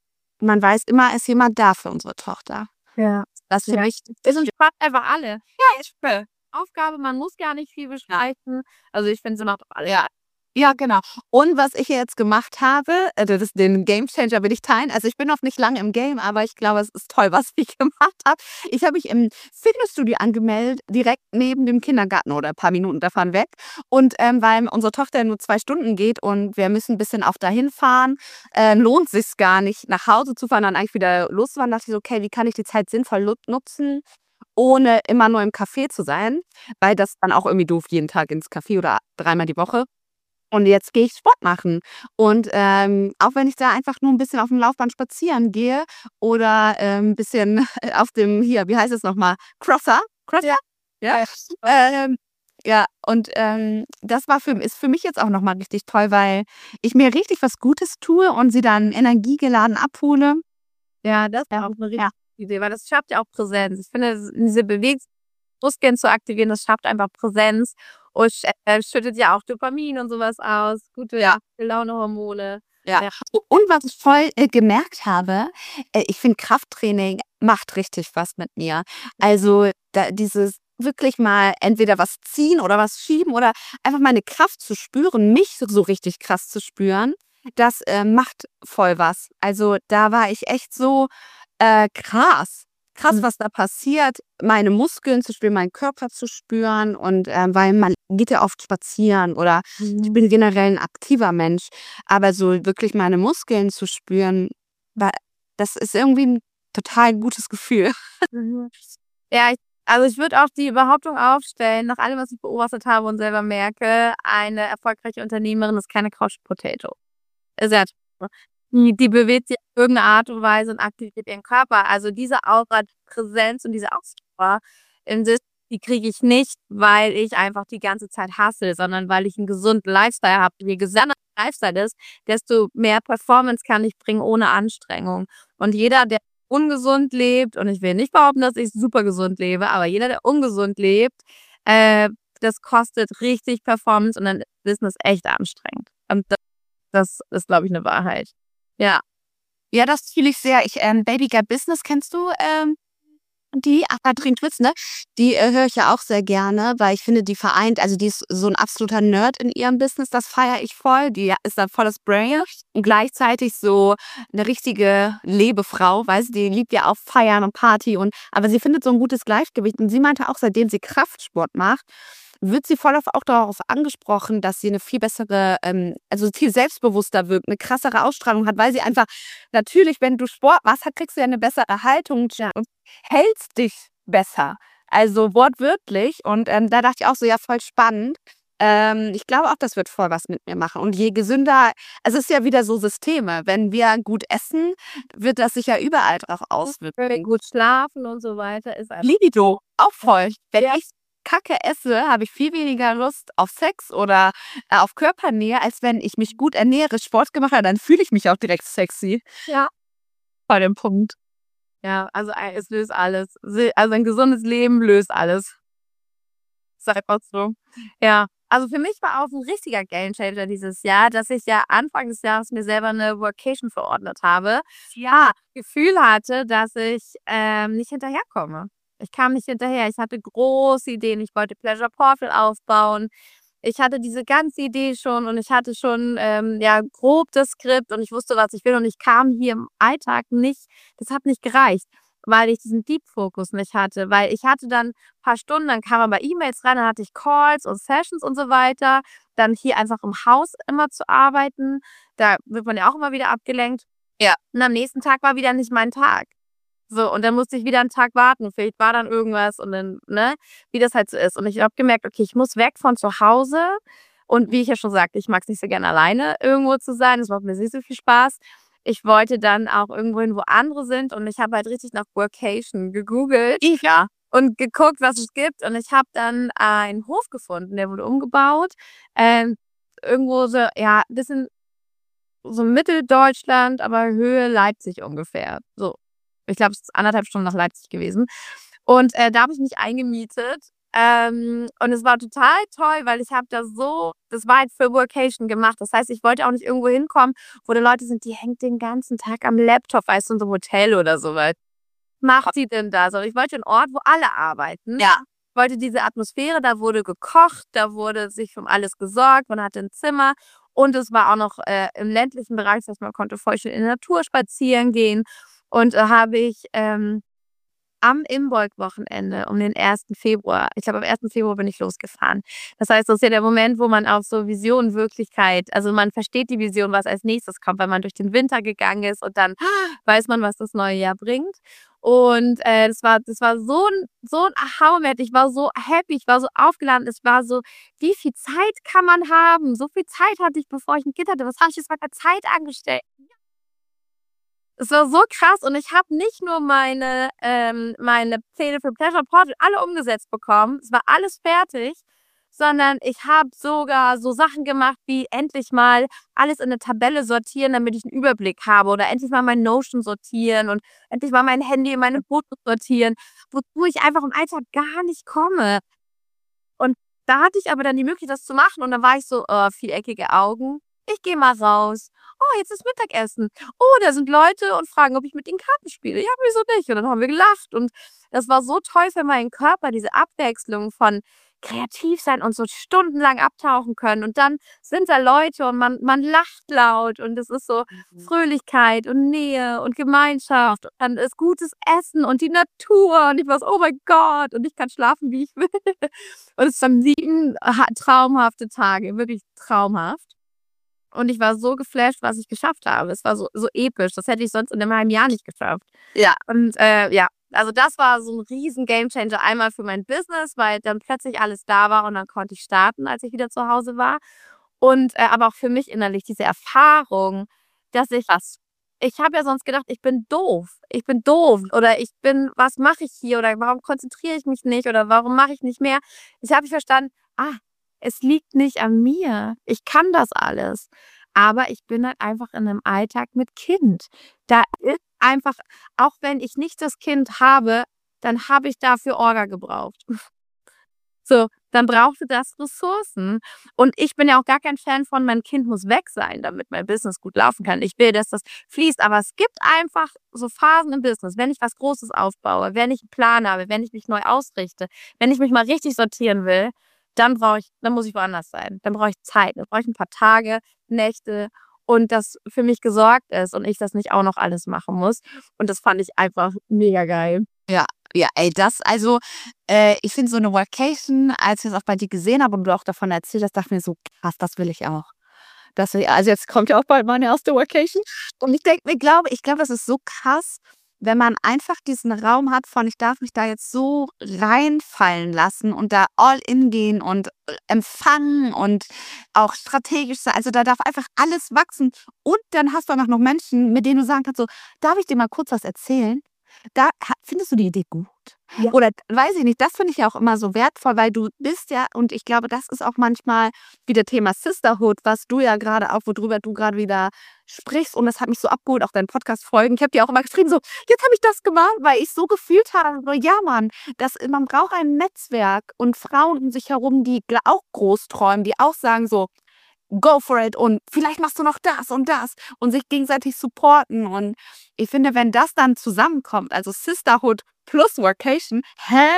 man weiß, immer ist jemand da für unsere Tochter. Ja. Das finde Ja. ich. Es umfasst einfach alle. Ja, ich will. Aufgabe, man muss gar nicht viel besprechen. Also ich finde, sie macht auch alle. Ja. Ja, genau. Und was ich jetzt gemacht habe, äh, das, den Game Changer will ich teilen. Also ich bin noch nicht lange im Game, aber ich glaube, es ist toll, was ich gemacht habe. Ich habe mich im Fitnessstudio angemeldet, direkt neben dem Kindergarten oder ein paar Minuten davon weg. Und ähm, weil unsere Tochter nur zwei Stunden geht und wir müssen ein bisschen auf dahin fahren, äh, lohnt sich gar nicht, nach Hause zu fahren, dann eigentlich wieder loszufahren. Da dachte ich so, okay, wie kann ich die Zeit sinnvoll lu- nutzen, ohne immer nur im Café zu sein? Weil das dann auch irgendwie doof, jeden Tag ins Café oder dreimal die Woche. Und jetzt gehe ich Sport machen. Und ähm, auch wenn ich da einfach nur ein bisschen auf dem Laufband spazieren gehe oder ähm, ein bisschen auf dem, hier, wie heißt es nochmal? Crosser? Crosser? Ja. Ähm, ja, und ähm, das war für, ist für mich jetzt auch nochmal richtig toll, weil ich mir richtig was Gutes tue und sie dann energiegeladen abhole. Ja, das ist Ja. auch eine richtige Ja. Idee, weil das schafft ja auch Präsenz. Ich finde, das- diese Bewegungsmuskeln zu aktivieren, das schafft einfach Präsenz und sch- äh, schüttet ja auch Dopamin und sowas aus. Gute Ja. Launehormone. Ja. Ja. Und was ich voll äh, gemerkt habe, äh, ich finde Krafttraining macht richtig was mit mir. Also da, dieses wirklich mal entweder was ziehen oder was schieben oder einfach meine Kraft zu spüren, mich so, so richtig krass zu spüren, das äh, macht voll was. Also da war ich echt so äh, krass. Krass, Mhm. was da passiert, meine Muskeln zu spüren, meinen Körper zu spüren und ähm, weil man geht ja oft spazieren oder ich bin generell ein aktiver Mensch, aber so wirklich meine Muskeln zu spüren, wa- das ist irgendwie ein total gutes Gefühl. Mhm. Ja, ich, also ich würde auch die Behauptung aufstellen, nach allem, was ich beobachtet habe und selber merke, eine erfolgreiche Unternehmerin ist keine Couch Potato. Ist ja die, die bewegt sich auf irgendeine Art und Weise und aktiviert ihren Körper. Also diese Aura, die Präsenz und diese Ausdauer im Sinn, die kriege ich nicht, weil ich einfach die ganze Zeit hustle, sondern weil ich einen gesunden Lifestyle habe. Je gesunder der Lifestyle ist, desto mehr Performance kann ich bringen ohne Anstrengung. Und jeder, der ungesund lebt, und ich will nicht behaupten, dass ich super gesund lebe, aber jeder, der ungesund lebt, äh, das kostet richtig Performance und dann ist Business echt anstrengend. Und das, das ist, glaube ich, eine Wahrheit. Ja. Ja, das fühle ich sehr. Ich, ähm, Baby Girl Business kennst du? Ähm, Die, ach, Katrin Twitz, ne? Die äh, höre ich ja auch sehr gerne, weil ich finde, die vereint, also die ist so ein absoluter Nerd in ihrem Business, das feiere ich voll. Die ist da volles Brain und gleichzeitig so eine richtige Lebefrau, weißt du, die liebt ja auch Feiern und Party und aber sie findet so ein gutes Gleichgewicht und sie meinte auch, seitdem sie Kraftsport macht, wird sie voll auf, auch darauf angesprochen, dass sie eine viel bessere, ähm, also viel selbstbewusster wirkt, eine krassere Ausstrahlung hat, weil sie einfach, natürlich, wenn du Sport machst, hat- kriegst du ja eine bessere Haltung Ja. und hältst dich besser. Also wortwörtlich. Und ähm, da dachte ich auch so, ja, voll spannend. Ähm, ich glaube auch, das wird voll was mit mir machen. Und je gesünder, also es ist ja wieder so Systeme. Wenn wir gut essen, wird das sich ja überall drauf Wenn wir auswirken. gut schlafen und so weiter, ist einfach. Libido, auch voll. Wenn Ja. ich Kacke esse, habe ich viel weniger Lust auf Sex oder äh, auf Körpernähe, als wenn ich mich gut ernähre, Sport gemacht habe, dann fühle ich mich auch direkt sexy. Ja. Bei dem Punkt. Ja, also äh, es löst alles. Se- Also ein gesundes Leben löst alles. Ist einfach so. Ja. Also für mich war auch ein richtiger Gamechanger dieses Jahr, dass ich ja Anfang des Jahres mir selber eine Workation verordnet habe. Ja, Gefühl hatte, dass ich ähm, nicht hinterherkomme. Ich kam nicht hinterher. Ich hatte große Ideen. Ich wollte Pleasure Portal aufbauen. Ich hatte diese ganze Idee schon und ich hatte schon ähm, ja grob das Skript und ich wusste, was ich will und ich kam hier im Alltag nicht, das hat nicht gereicht, weil ich diesen Deep Focus nicht hatte, weil ich hatte dann ein paar Stunden, dann kamen aber E-Mails rein, dann hatte ich Calls und Sessions und so weiter, dann hier einfach im Haus immer zu arbeiten, da wird man ja auch immer wieder abgelenkt. Ja. Und am nächsten Tag war wieder nicht mein Tag. So, und dann musste ich wieder einen Tag warten. Vielleicht war dann irgendwas und dann, ne, wie das halt so ist. Und ich habe gemerkt, okay, ich muss weg von zu Hause. Und wie ich ja schon sagte, ich mag es nicht so gerne alleine irgendwo zu sein. Das macht mir nicht so viel Spaß. Ich wollte dann auch irgendwo hin, wo andere sind. Und ich habe halt richtig nach Workation gegoogelt Ja. und geguckt, was es gibt. Und ich habe dann einen Hof gefunden, der wurde umgebaut. Ähm, irgendwo so, ja, ein bisschen so Mitteldeutschland, aber Höhe Leipzig ungefähr. So. Ich glaube, es ist anderthalb Stunden nach Leipzig gewesen. Und äh, da habe ich mich eingemietet. Ähm, und es war total toll, weil ich habe da so, das war halt für Workation gemacht. Das heißt, ich wollte auch nicht irgendwo hinkommen, wo da Leute sind, die hängt den ganzen Tag am Laptop, weißt du, in so einem Hotel oder so was. Macht sie denn da so? Ich wollte einen Ort, wo alle arbeiten. Ja. Ich wollte diese Atmosphäre, da wurde gekocht, da wurde sich um alles gesorgt, man hatte ein Zimmer und es war auch noch äh, im ländlichen Bereich, das heißt, man konnte voll schön in der Natur spazieren gehen. Und da habe ich ähm, am Imbolc-Wochenende um den ersten Februar, ich glaube am ersten Februar bin ich losgefahren. Das heißt, das ist ja der Moment, wo man auch so Vision, Wirklichkeit, also man versteht die Vision, was als nächstes kommt, weil man durch den Winter gegangen ist und dann weiß man, was das neue Jahr bringt. Und äh, das war, das war so ein, so ein Aha-Moment. Ich war so happy, ich war so aufgeladen. Es war so, wie viel Zeit kann man haben? So viel Zeit hatte ich, bevor ich ein Kind hatte. Was habe ich jetzt mit der Zeit angestellt? Es war so krass und ich habe nicht nur meine, ähm, meine Pläne für Pleasure Portal alle umgesetzt bekommen. Es war alles fertig, sondern ich habe sogar so Sachen gemacht, wie endlich mal alles in eine Tabelle sortieren, damit ich einen Überblick habe oder endlich mal mein Notion sortieren und endlich mal mein Handy in meine Fotos sortieren, wozu ich einfach im Alltag gar nicht komme. Und da hatte ich aber dann die Möglichkeit, das zu machen und dann war ich so, oh, viereckige Augen. Ich gehe mal raus. Oh, jetzt ist Mittagessen. Oh, da sind Leute und fragen, ob ich mit ihnen Karten spiele. Ja, wieso nicht? Und dann haben wir gelacht. Und das war so toll für meinen Körper, diese Abwechslung von kreativ sein und so stundenlang abtauchen können. Und dann sind da Leute und man, man lacht laut und es ist so Fröhlichkeit und Nähe und Gemeinschaft. Und dann ist gutes Essen und die Natur. Und ich war so, oh mein Gott. Und ich kann schlafen, wie ich will. Und es waren sieben ha- traumhafte Tage, wirklich traumhaft. Und ich war so geflasht, was ich geschafft habe. Es war so, so episch. Das hätte ich sonst in einem halben Jahr nicht geschafft. Ja. Und äh, ja, also das war so ein riesen Gamechanger. Einmal für mein Business, weil dann plötzlich alles da war und dann konnte ich starten, als ich wieder zu Hause war. Und äh, aber auch für mich innerlich diese Erfahrung, dass ich was. Ich habe ja sonst gedacht, ich bin doof. Ich bin doof. Oder ich bin, was mache ich hier? Oder warum konzentriere ich mich nicht? Oder warum mache ich nicht mehr? Ich habe verstanden, ah, es liegt nicht an mir. Ich kann das alles. Aber ich bin halt einfach in einem Alltag mit Kind. Da ist einfach, auch wenn ich nicht das Kind habe, dann habe ich dafür Orga gebraucht. So, dann brauchte das Ressourcen. Und ich bin ja auch gar kein Fan von, mein Kind muss weg sein, damit mein Business gut laufen kann. Ich will, dass das fließt. Aber es gibt einfach so Phasen im Business, wenn ich was Großes aufbaue, wenn ich einen Plan habe, wenn ich mich neu ausrichte, wenn ich mich mal richtig sortieren will, dann brauche ich, dann muss ich woanders sein. Dann brauche ich Zeit. Dann brauche ich ein paar Tage, Nächte und das für mich gesorgt ist und ich das nicht auch noch alles machen muss. Und das fand ich einfach mega geil. Ja, ja, ey, das, also, äh, ich finde so eine Workation, als ich das auch bei dir gesehen habe und du auch davon erzählt hast, dachte ich mir so, krass, das will ich auch. Das will, also jetzt kommt ja auch bald meine erste Workation. Und ich denke mir, glaube, ich glaube, das ist so krass, wenn man einfach diesen Raum hat von, ich darf mich da jetzt so reinfallen lassen und da all in gehen und äh, empfangen und auch strategisch sein. Also da darf einfach alles wachsen. Und dann hast du auch noch Menschen, mit denen du sagen kannst, so, darf ich dir mal kurz was erzählen? Da ha- findest du die Idee gut? Ja. Oder weiß ich nicht, das finde ich ja auch immer so wertvoll, weil du bist ja, und ich glaube, das ist auch manchmal wieder Thema Sisterhood, was du ja gerade auch, worüber du gerade wieder sprichst. Und das hat mich so abgeholt, auch deinen Podcast-Folgen. Ich habe dir auch immer geschrieben, so, jetzt habe ich das gemacht, weil ich so gefühlt habe, so, ja Mann, das, man braucht ein Netzwerk und Frauen um sich herum, die gl- auch groß träumen, die auch sagen so, go for it und vielleicht machst du noch das und das und sich gegenseitig supporten. Und ich finde, wenn das dann zusammenkommt, also Sisterhood plus Workation, hä?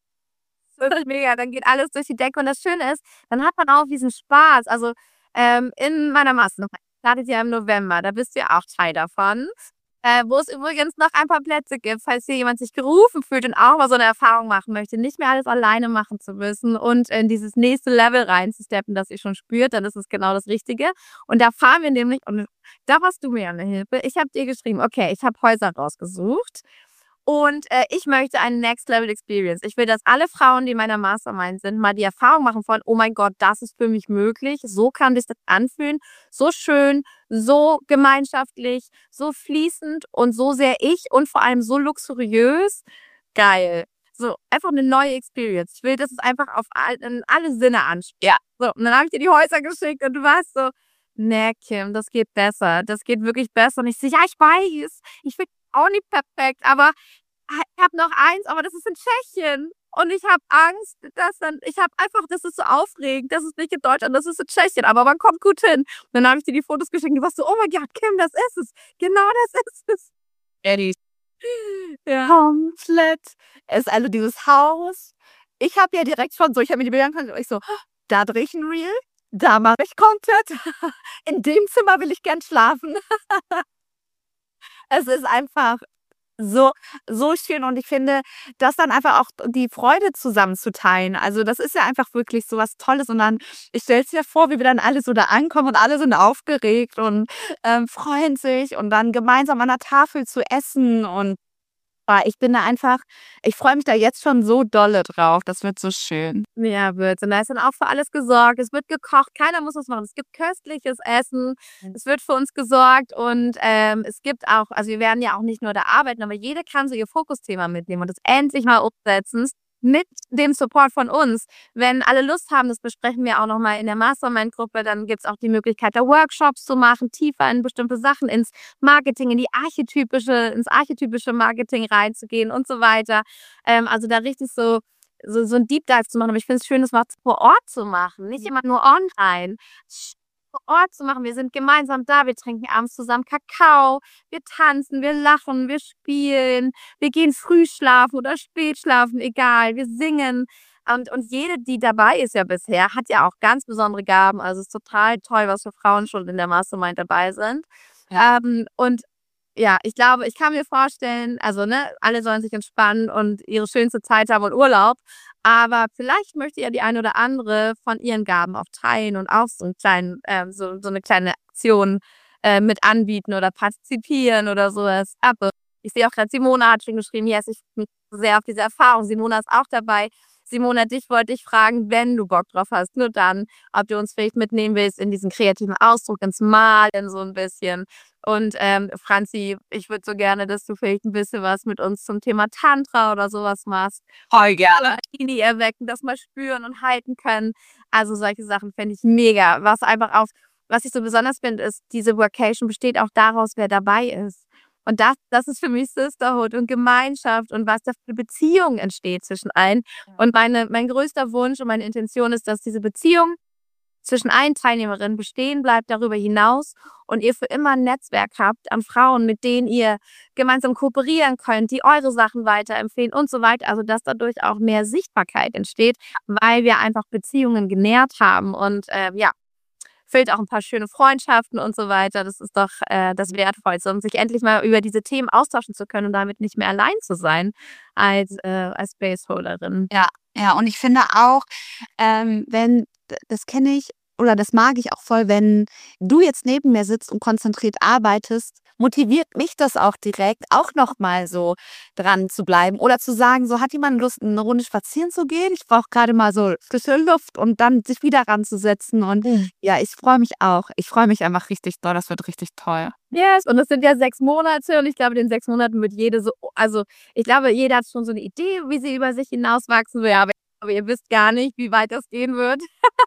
Das ist mega, dann geht alles durch die Decke. Und das Schöne ist, dann hat man auch diesen Spaß. Also ähm, in meiner Mastermind startet ja im November, da bist du ja auch Teil davon. Äh, wo es übrigens noch ein paar Plätze gibt, falls hier jemand sich gerufen fühlt und auch mal so eine Erfahrung machen möchte, nicht mehr alles alleine machen zu müssen und in dieses nächste Level reinzusteppen, das ihr schon spürt, dann ist es genau das Richtige. Und da fahren wir nämlich, und da warst du mir eine Hilfe. Ich habe dir geschrieben, okay, ich habe Häuser rausgesucht. Und äh, ich möchte eine Next Level Experience. Ich will, dass alle Frauen, die in meiner Mastermind sind, mal die Erfahrung machen von, oh mein Gott, das ist für mich möglich. So kann sich das anfühlen. So schön, so gemeinschaftlich, so fließend und so sehr ich und vor allem so luxuriös. Geil. So, einfach eine neue Experience. Ich will, dass es einfach auf all, in alle Sinne anspricht. Ja. So, und dann habe ich dir die Häuser geschickt und du warst so, ne, Kim, das geht besser. Das geht wirklich besser. Und ich so, ja, ich weiß. Ich bin auch nicht perfekt, aber ich habe noch eins, aber das ist in Tschechien. Und ich habe Angst, dass dann, ich habe einfach, das ist so aufregend, das ist nicht in Deutschland, das ist in Tschechien, aber man kommt gut hin. Und dann habe ich dir die Fotos geschickt und du warst so, oh mein Gott, Kim, das ist es. Genau das ist es. Eddie. Ja. Komplett. Es ist also dieses Haus. Ich habe ja direkt schon so, ich habe mir die Bilder angeguckt und ich so, da drehe ich ein Reel, da mache ich Content. In dem Zimmer will ich gern schlafen. Es ist einfach so, so schön und ich finde, das dann einfach auch die Freude zusammenzuteilen. Also das ist ja einfach wirklich so was Tolles und dann, ich stelle es mir vor, wie wir dann alle so da ankommen und alle sind aufgeregt und ähm, freuen sich und dann gemeinsam an der Tafel zu essen und ah, ich bin da einfach, ich freue mich da jetzt schon so dolle drauf. Das wird so schön. Ja, wird's. Und da ist dann auch für alles gesorgt. Es wird gekocht. Keiner muss was machen. Es gibt köstliches Essen. Es wird für uns gesorgt. Und ähm, es gibt auch, also wir werden ja auch nicht nur da arbeiten, aber jede kann so ihr Fokusthema mitnehmen und es endlich mal umsetzen mit dem Support von uns. Wenn alle Lust haben, das besprechen wir auch nochmal in der Mastermind-Gruppe, dann gibt's auch die Möglichkeit, da Workshops zu machen, tiefer in bestimmte Sachen, ins Marketing, in die archetypische, ins archetypische Marketing reinzugehen und so weiter. Ähm, also da richtig so, so, so ein Deep Dive zu machen. Aber ich finde es schön, das mal vor Ort zu machen, nicht immer nur online. Vor Ort zu machen. Wir sind gemeinsam da, wir trinken abends zusammen Kakao, wir tanzen, wir lachen, wir spielen, wir gehen früh schlafen oder spät schlafen, egal, wir singen. Und, und jede, die dabei ist ja bisher, hat ja auch ganz besondere Gaben. Also es ist total toll, was für Frauen schon in der Mastermind dabei sind. Ja. Ähm, und ja, ich glaube, ich kann mir vorstellen, also ne, alle sollen sich entspannen und ihre schönste Zeit haben und Urlaub. Aber vielleicht möchte ja die eine oder andere von ihren Gaben auch teilen und auch so, einen kleinen, ähm, so, so eine kleine Aktion äh, mit anbieten oder partizipieren oder sowas. Aber ich sehe auch gerade, Simona hat schon geschrieben, yes, ich bin sehr auf diese Erfahrung. Simona ist auch dabei. Simona, dich wollte ich fragen, wenn du Bock drauf hast, nur dann, ob du uns vielleicht mitnehmen willst in diesen kreativen Ausdruck, ins Malen so ein bisschen. Und ähm, Franzi, ich würde so gerne, dass du vielleicht ein bisschen was mit uns zum Thema Tantra oder sowas machst. Voll gerne. Die erwecken, das mal spüren und halten können. Also solche Sachen fände ich mega. Was einfach auf, was ich so besonders finde, ist, diese Workation besteht auch daraus, wer dabei ist. Und das, das ist für mich Sisterhood und Gemeinschaft und was da für Beziehung entsteht zwischen allen. Und meine, mein größter Wunsch und meine Intention ist, dass diese Beziehung zwischen allen Teilnehmerinnen bestehen bleibt, darüber hinaus und ihr für immer ein Netzwerk habt an Frauen, mit denen ihr gemeinsam kooperieren könnt, die eure Sachen weiterempfehlen und so weiter. Also dass dadurch auch mehr Sichtbarkeit entsteht, weil wir einfach Beziehungen genährt haben und äh, ja, fehlt auch ein paar schöne Freundschaften und so weiter. Das ist doch äh, das Wertvollste, um sich endlich mal über diese Themen austauschen zu können und damit nicht mehr allein zu sein als, äh, als Spaceholderin. Ja, ja, und ich finde auch, ähm, wenn, das kenne ich oder das mag ich auch voll, wenn du jetzt neben mir sitzt und konzentriert arbeitest, motiviert mich das auch direkt, auch nochmal so dran zu bleiben oder zu sagen, so hat jemand Lust, eine Runde spazieren zu gehen? Ich brauche gerade mal so frische Luft und dann sich wieder ranzusetzen und Mhm. ja, ich freue mich auch. Ich freue mich einfach richtig doll, das wird richtig toll. Yes, und es sind ja sechs Monate und ich glaube, in den sechs Monaten wird jede so, also ich glaube, jeder hat schon so eine Idee, wie sie über sich hinauswachsen will, aber, aber ihr wisst gar nicht, wie weit das gehen wird.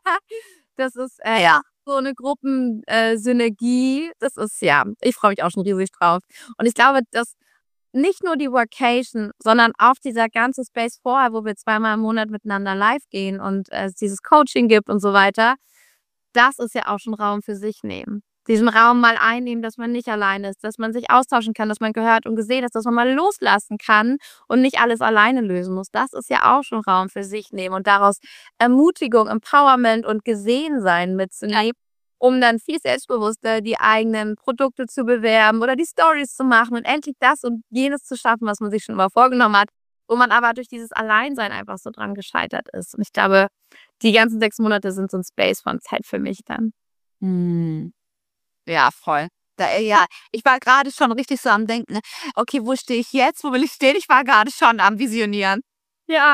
Das ist äh, Ja. so eine Gruppensynergie. Äh, Synergie. Das ist, ja, ich freue mich auch schon riesig drauf. Und ich glaube, dass nicht nur die Workation, sondern auch dieser ganze Space vorher, wo wir zweimal im Monat miteinander live gehen und äh, es dieses Coaching gibt und so weiter, das ist ja auch schon Raum für sich nehmen. Diesen Raum mal einnehmen, dass man nicht allein ist, dass man sich austauschen kann, dass man gehört und gesehen ist, dass man mal loslassen kann und nicht alles alleine lösen muss. Das ist ja auch schon Raum für sich nehmen und daraus Ermutigung, Empowerment und Gesehensein mitzunehmen, um dann viel selbstbewusster die eigenen Produkte zu bewerben oder die Stories zu machen und endlich das und jenes zu schaffen, was man sich schon mal vorgenommen hat, wo man aber durch dieses Alleinsein einfach so dran gescheitert ist. Und ich glaube, die ganzen sechs Monate sind so ein Space von Zeit für mich dann. Hm. Ja, voll. Da, ja, ich war gerade schon richtig so am Denken, ne, okay, wo stehe ich jetzt? Wo will ich stehen? Ich war gerade schon am Visionieren. Ja.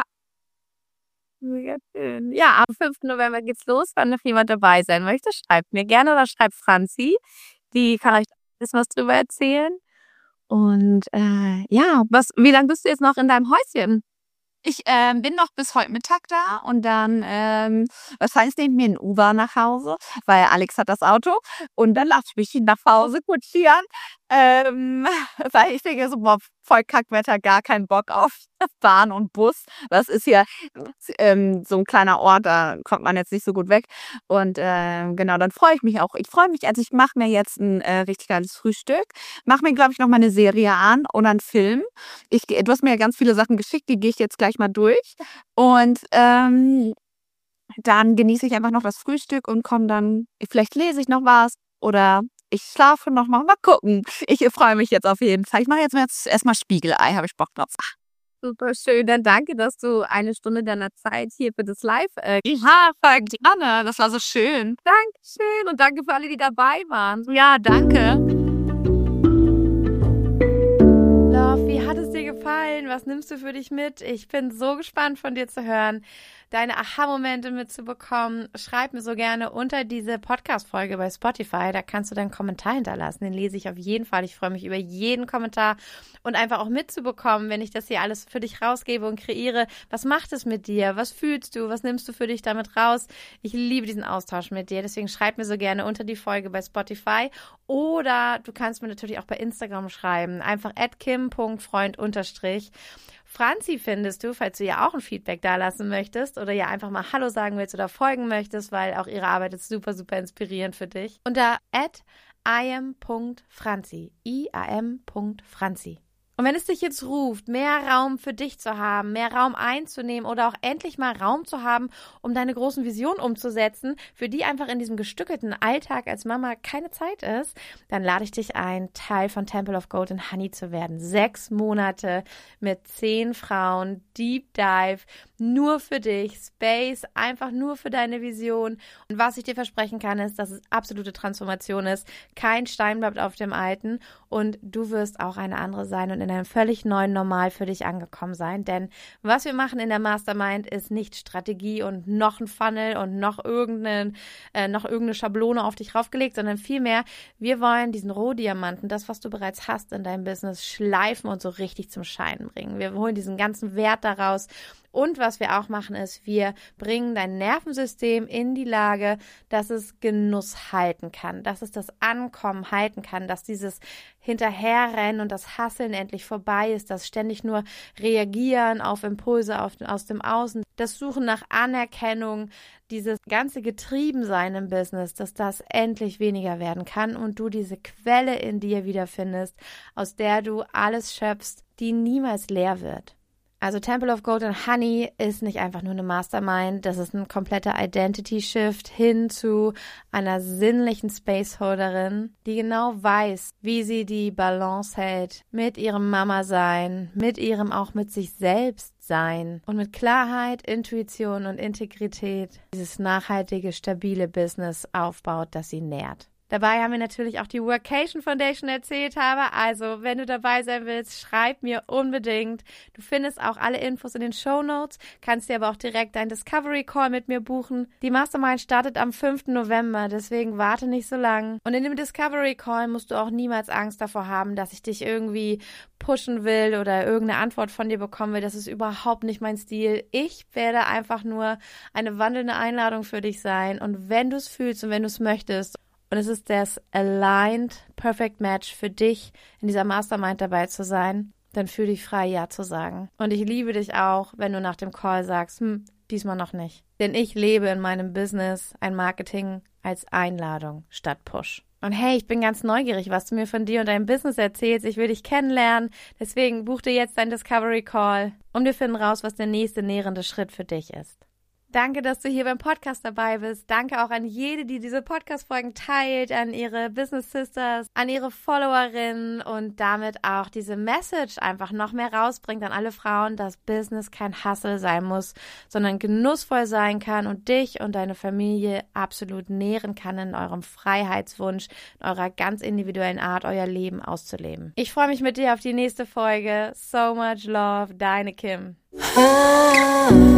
Mega schön. Ja, am fünften November geht's los. Wenn noch jemand dabei sein möchte, schreibt mir gerne oder schreibt Franzi. Die kann euch ein bisschen was drüber erzählen. Und äh, ja, was, wie lange bist du jetzt noch in deinem Häuschen? Ich ähm, bin noch bis heute Mittag da und dann ähm, wahrscheinlich nehme ich mir ein Uber nach Hause, weil Alex hat das Auto und dann lasse ich mich nach Hause kutschieren, ähm, weil ich denke so, boah, voll Kackwetter, gar keinen Bock auf Bahn und Bus. Das ist hier ähm, so ein kleiner Ort, da kommt man jetzt nicht so gut weg und ähm, genau, dann freue ich mich auch. Ich freue mich, also ich mache mir jetzt ein äh, richtig geiles Frühstück, mache mir, glaube ich, noch mal eine Serie an oder einen Film. Ich, du hast mir ja ganz viele Sachen geschickt, die gehe ich jetzt gleich mal durch. Und ähm, dann genieße ich einfach noch das Frühstück und komme dann, vielleicht lese ich noch was oder ich schlafe noch mal. Mal gucken. Ich freue mich jetzt auf jeden Fall. Ich mache jetzt, jetzt erstmal Spiegelei, habe ich Bock drauf. Super schön. Dann danke, dass du eine Stunde deiner Zeit hier für das Live. Äh, Ja, voll gerne. Das war so schön. Dankeschön und danke für alle, die dabei waren. Ja, danke. Love, wie hat es dir gefallen? Was nimmst du für dich mit? Ich bin so gespannt von dir zu hören, deine Aha-Momente mitzubekommen. Schreib mir so gerne unter diese Podcast-Folge bei Spotify. Da kannst du deinen Kommentar hinterlassen. Den lese ich auf jeden Fall. Ich freue mich über jeden Kommentar und einfach auch mitzubekommen, wenn ich das hier alles für dich rausgebe und kreiere. Was macht es mit dir? Was fühlst du? Was nimmst du für dich damit raus? Ich liebe diesen Austausch mit dir. Deswegen schreib mir so gerne unter die Folge bei Spotify oder du kannst mir natürlich auch bei Instagram schreiben. Einfach at kim punkt freund unterstrich. Franzi findest du, falls du ja auch ein Feedback da lassen möchtest oder ja einfach mal Hallo sagen willst oder folgen möchtest, weil auch ihre Arbeit ist super, super inspirierend für dich. Unter at iam punkt franzi. I A M punkt franzi. Und wenn es dich jetzt ruft, mehr Raum für dich zu haben, mehr Raum einzunehmen oder auch endlich mal Raum zu haben, um deine großen Visionen umzusetzen, für die einfach in diesem gestückelten Alltag als Mama keine Zeit ist, dann lade ich dich ein, Teil von Temple of Gold and Honey zu werden. Sechs Monate mit zehn Frauen, Deep Dive, nur für dich, Space, einfach nur für deine Vision. Und was ich dir versprechen kann, ist, dass es absolute Transformation ist. Kein Stein bleibt auf dem Alten und du wirst auch eine andere sein und in einem völlig neuen Normal für dich angekommen sein. Denn was wir machen in der Mastermind ist nicht Strategie und noch ein Funnel und noch irgendeine, äh, noch irgendeine Schablone auf dich raufgelegt, sondern vielmehr, wir wollen diesen Rohdiamanten, das, was du bereits hast in deinem Business, schleifen und so richtig zum Schein bringen. Wir holen diesen ganzen Wert daraus Und was wir auch machen ist, wir bringen dein Nervensystem in die Lage, dass es Genuss halten kann, dass es das Ankommen halten kann, dass dieses Hinterherrennen und das Hasseln endlich vorbei ist, das ständig nur Reagieren auf Impulse auf, aus dem Außen, das Suchen nach Anerkennung, dieses ganze Getriebensein im Business, dass das endlich weniger werden kann und du diese Quelle in dir wiederfindest, aus der du alles schöpfst, die niemals leer wird. Also Temple of Gold and Honey ist nicht einfach nur eine Mastermind, das ist ein kompletter Identity-Shift hin zu einer sinnlichen Spaceholderin, die genau weiß, wie sie die Balance hält mit ihrem Mama-Sein, mit ihrem auch mit sich selbst sein und mit Klarheit, Intuition und Integrität dieses nachhaltige, stabile Business aufbaut, das sie nährt. Dabei haben wir natürlich auch die Workation, von der ich schon erzählt habe. Also, wenn du dabei sein willst, schreib mir unbedingt. Du findest auch alle Infos in den Shownotes, kannst dir aber auch direkt deinen Discovery Call mit mir buchen. Die Mastermind startet am fünften November, deswegen warte nicht so lang. Und in dem Discovery Call musst du auch niemals Angst davor haben, dass ich dich irgendwie pushen will oder irgendeine Antwort von dir bekommen will. Das ist überhaupt nicht mein Stil. Ich werde einfach nur eine wandelnde Einladung für dich sein. Und wenn du es fühlst und wenn du es möchtest, und es ist das Aligned Perfect Match für dich, in dieser Mastermind dabei zu sein, dann fühl dich frei, Ja zu sagen. Und ich liebe dich auch, wenn du nach dem Call sagst, hm, diesmal noch nicht. Denn ich lebe in meinem Business ein Marketing als Einladung statt Push. Und hey, ich bin ganz neugierig, was du mir von dir und deinem Business erzählst. Ich will dich kennenlernen. Deswegen buch dir jetzt deinen Discovery Call und wir finden raus, was der nächste nährende Schritt für dich ist. Danke, dass du hier beim Podcast dabei bist. Danke auch an jede, die diese Podcast-Folgen teilt, an ihre Business Sisters, an ihre Followerinnen und damit auch diese Message einfach noch mehr rausbringt an alle Frauen, dass Business kein Hustle sein muss, sondern genussvoll sein kann und dich und deine Familie absolut nähren kann in eurem Freiheitswunsch, in eurer ganz individuellen Art, euer Leben auszuleben. Ich freue mich mit dir auf die nächste Folge. So much love, deine Kim.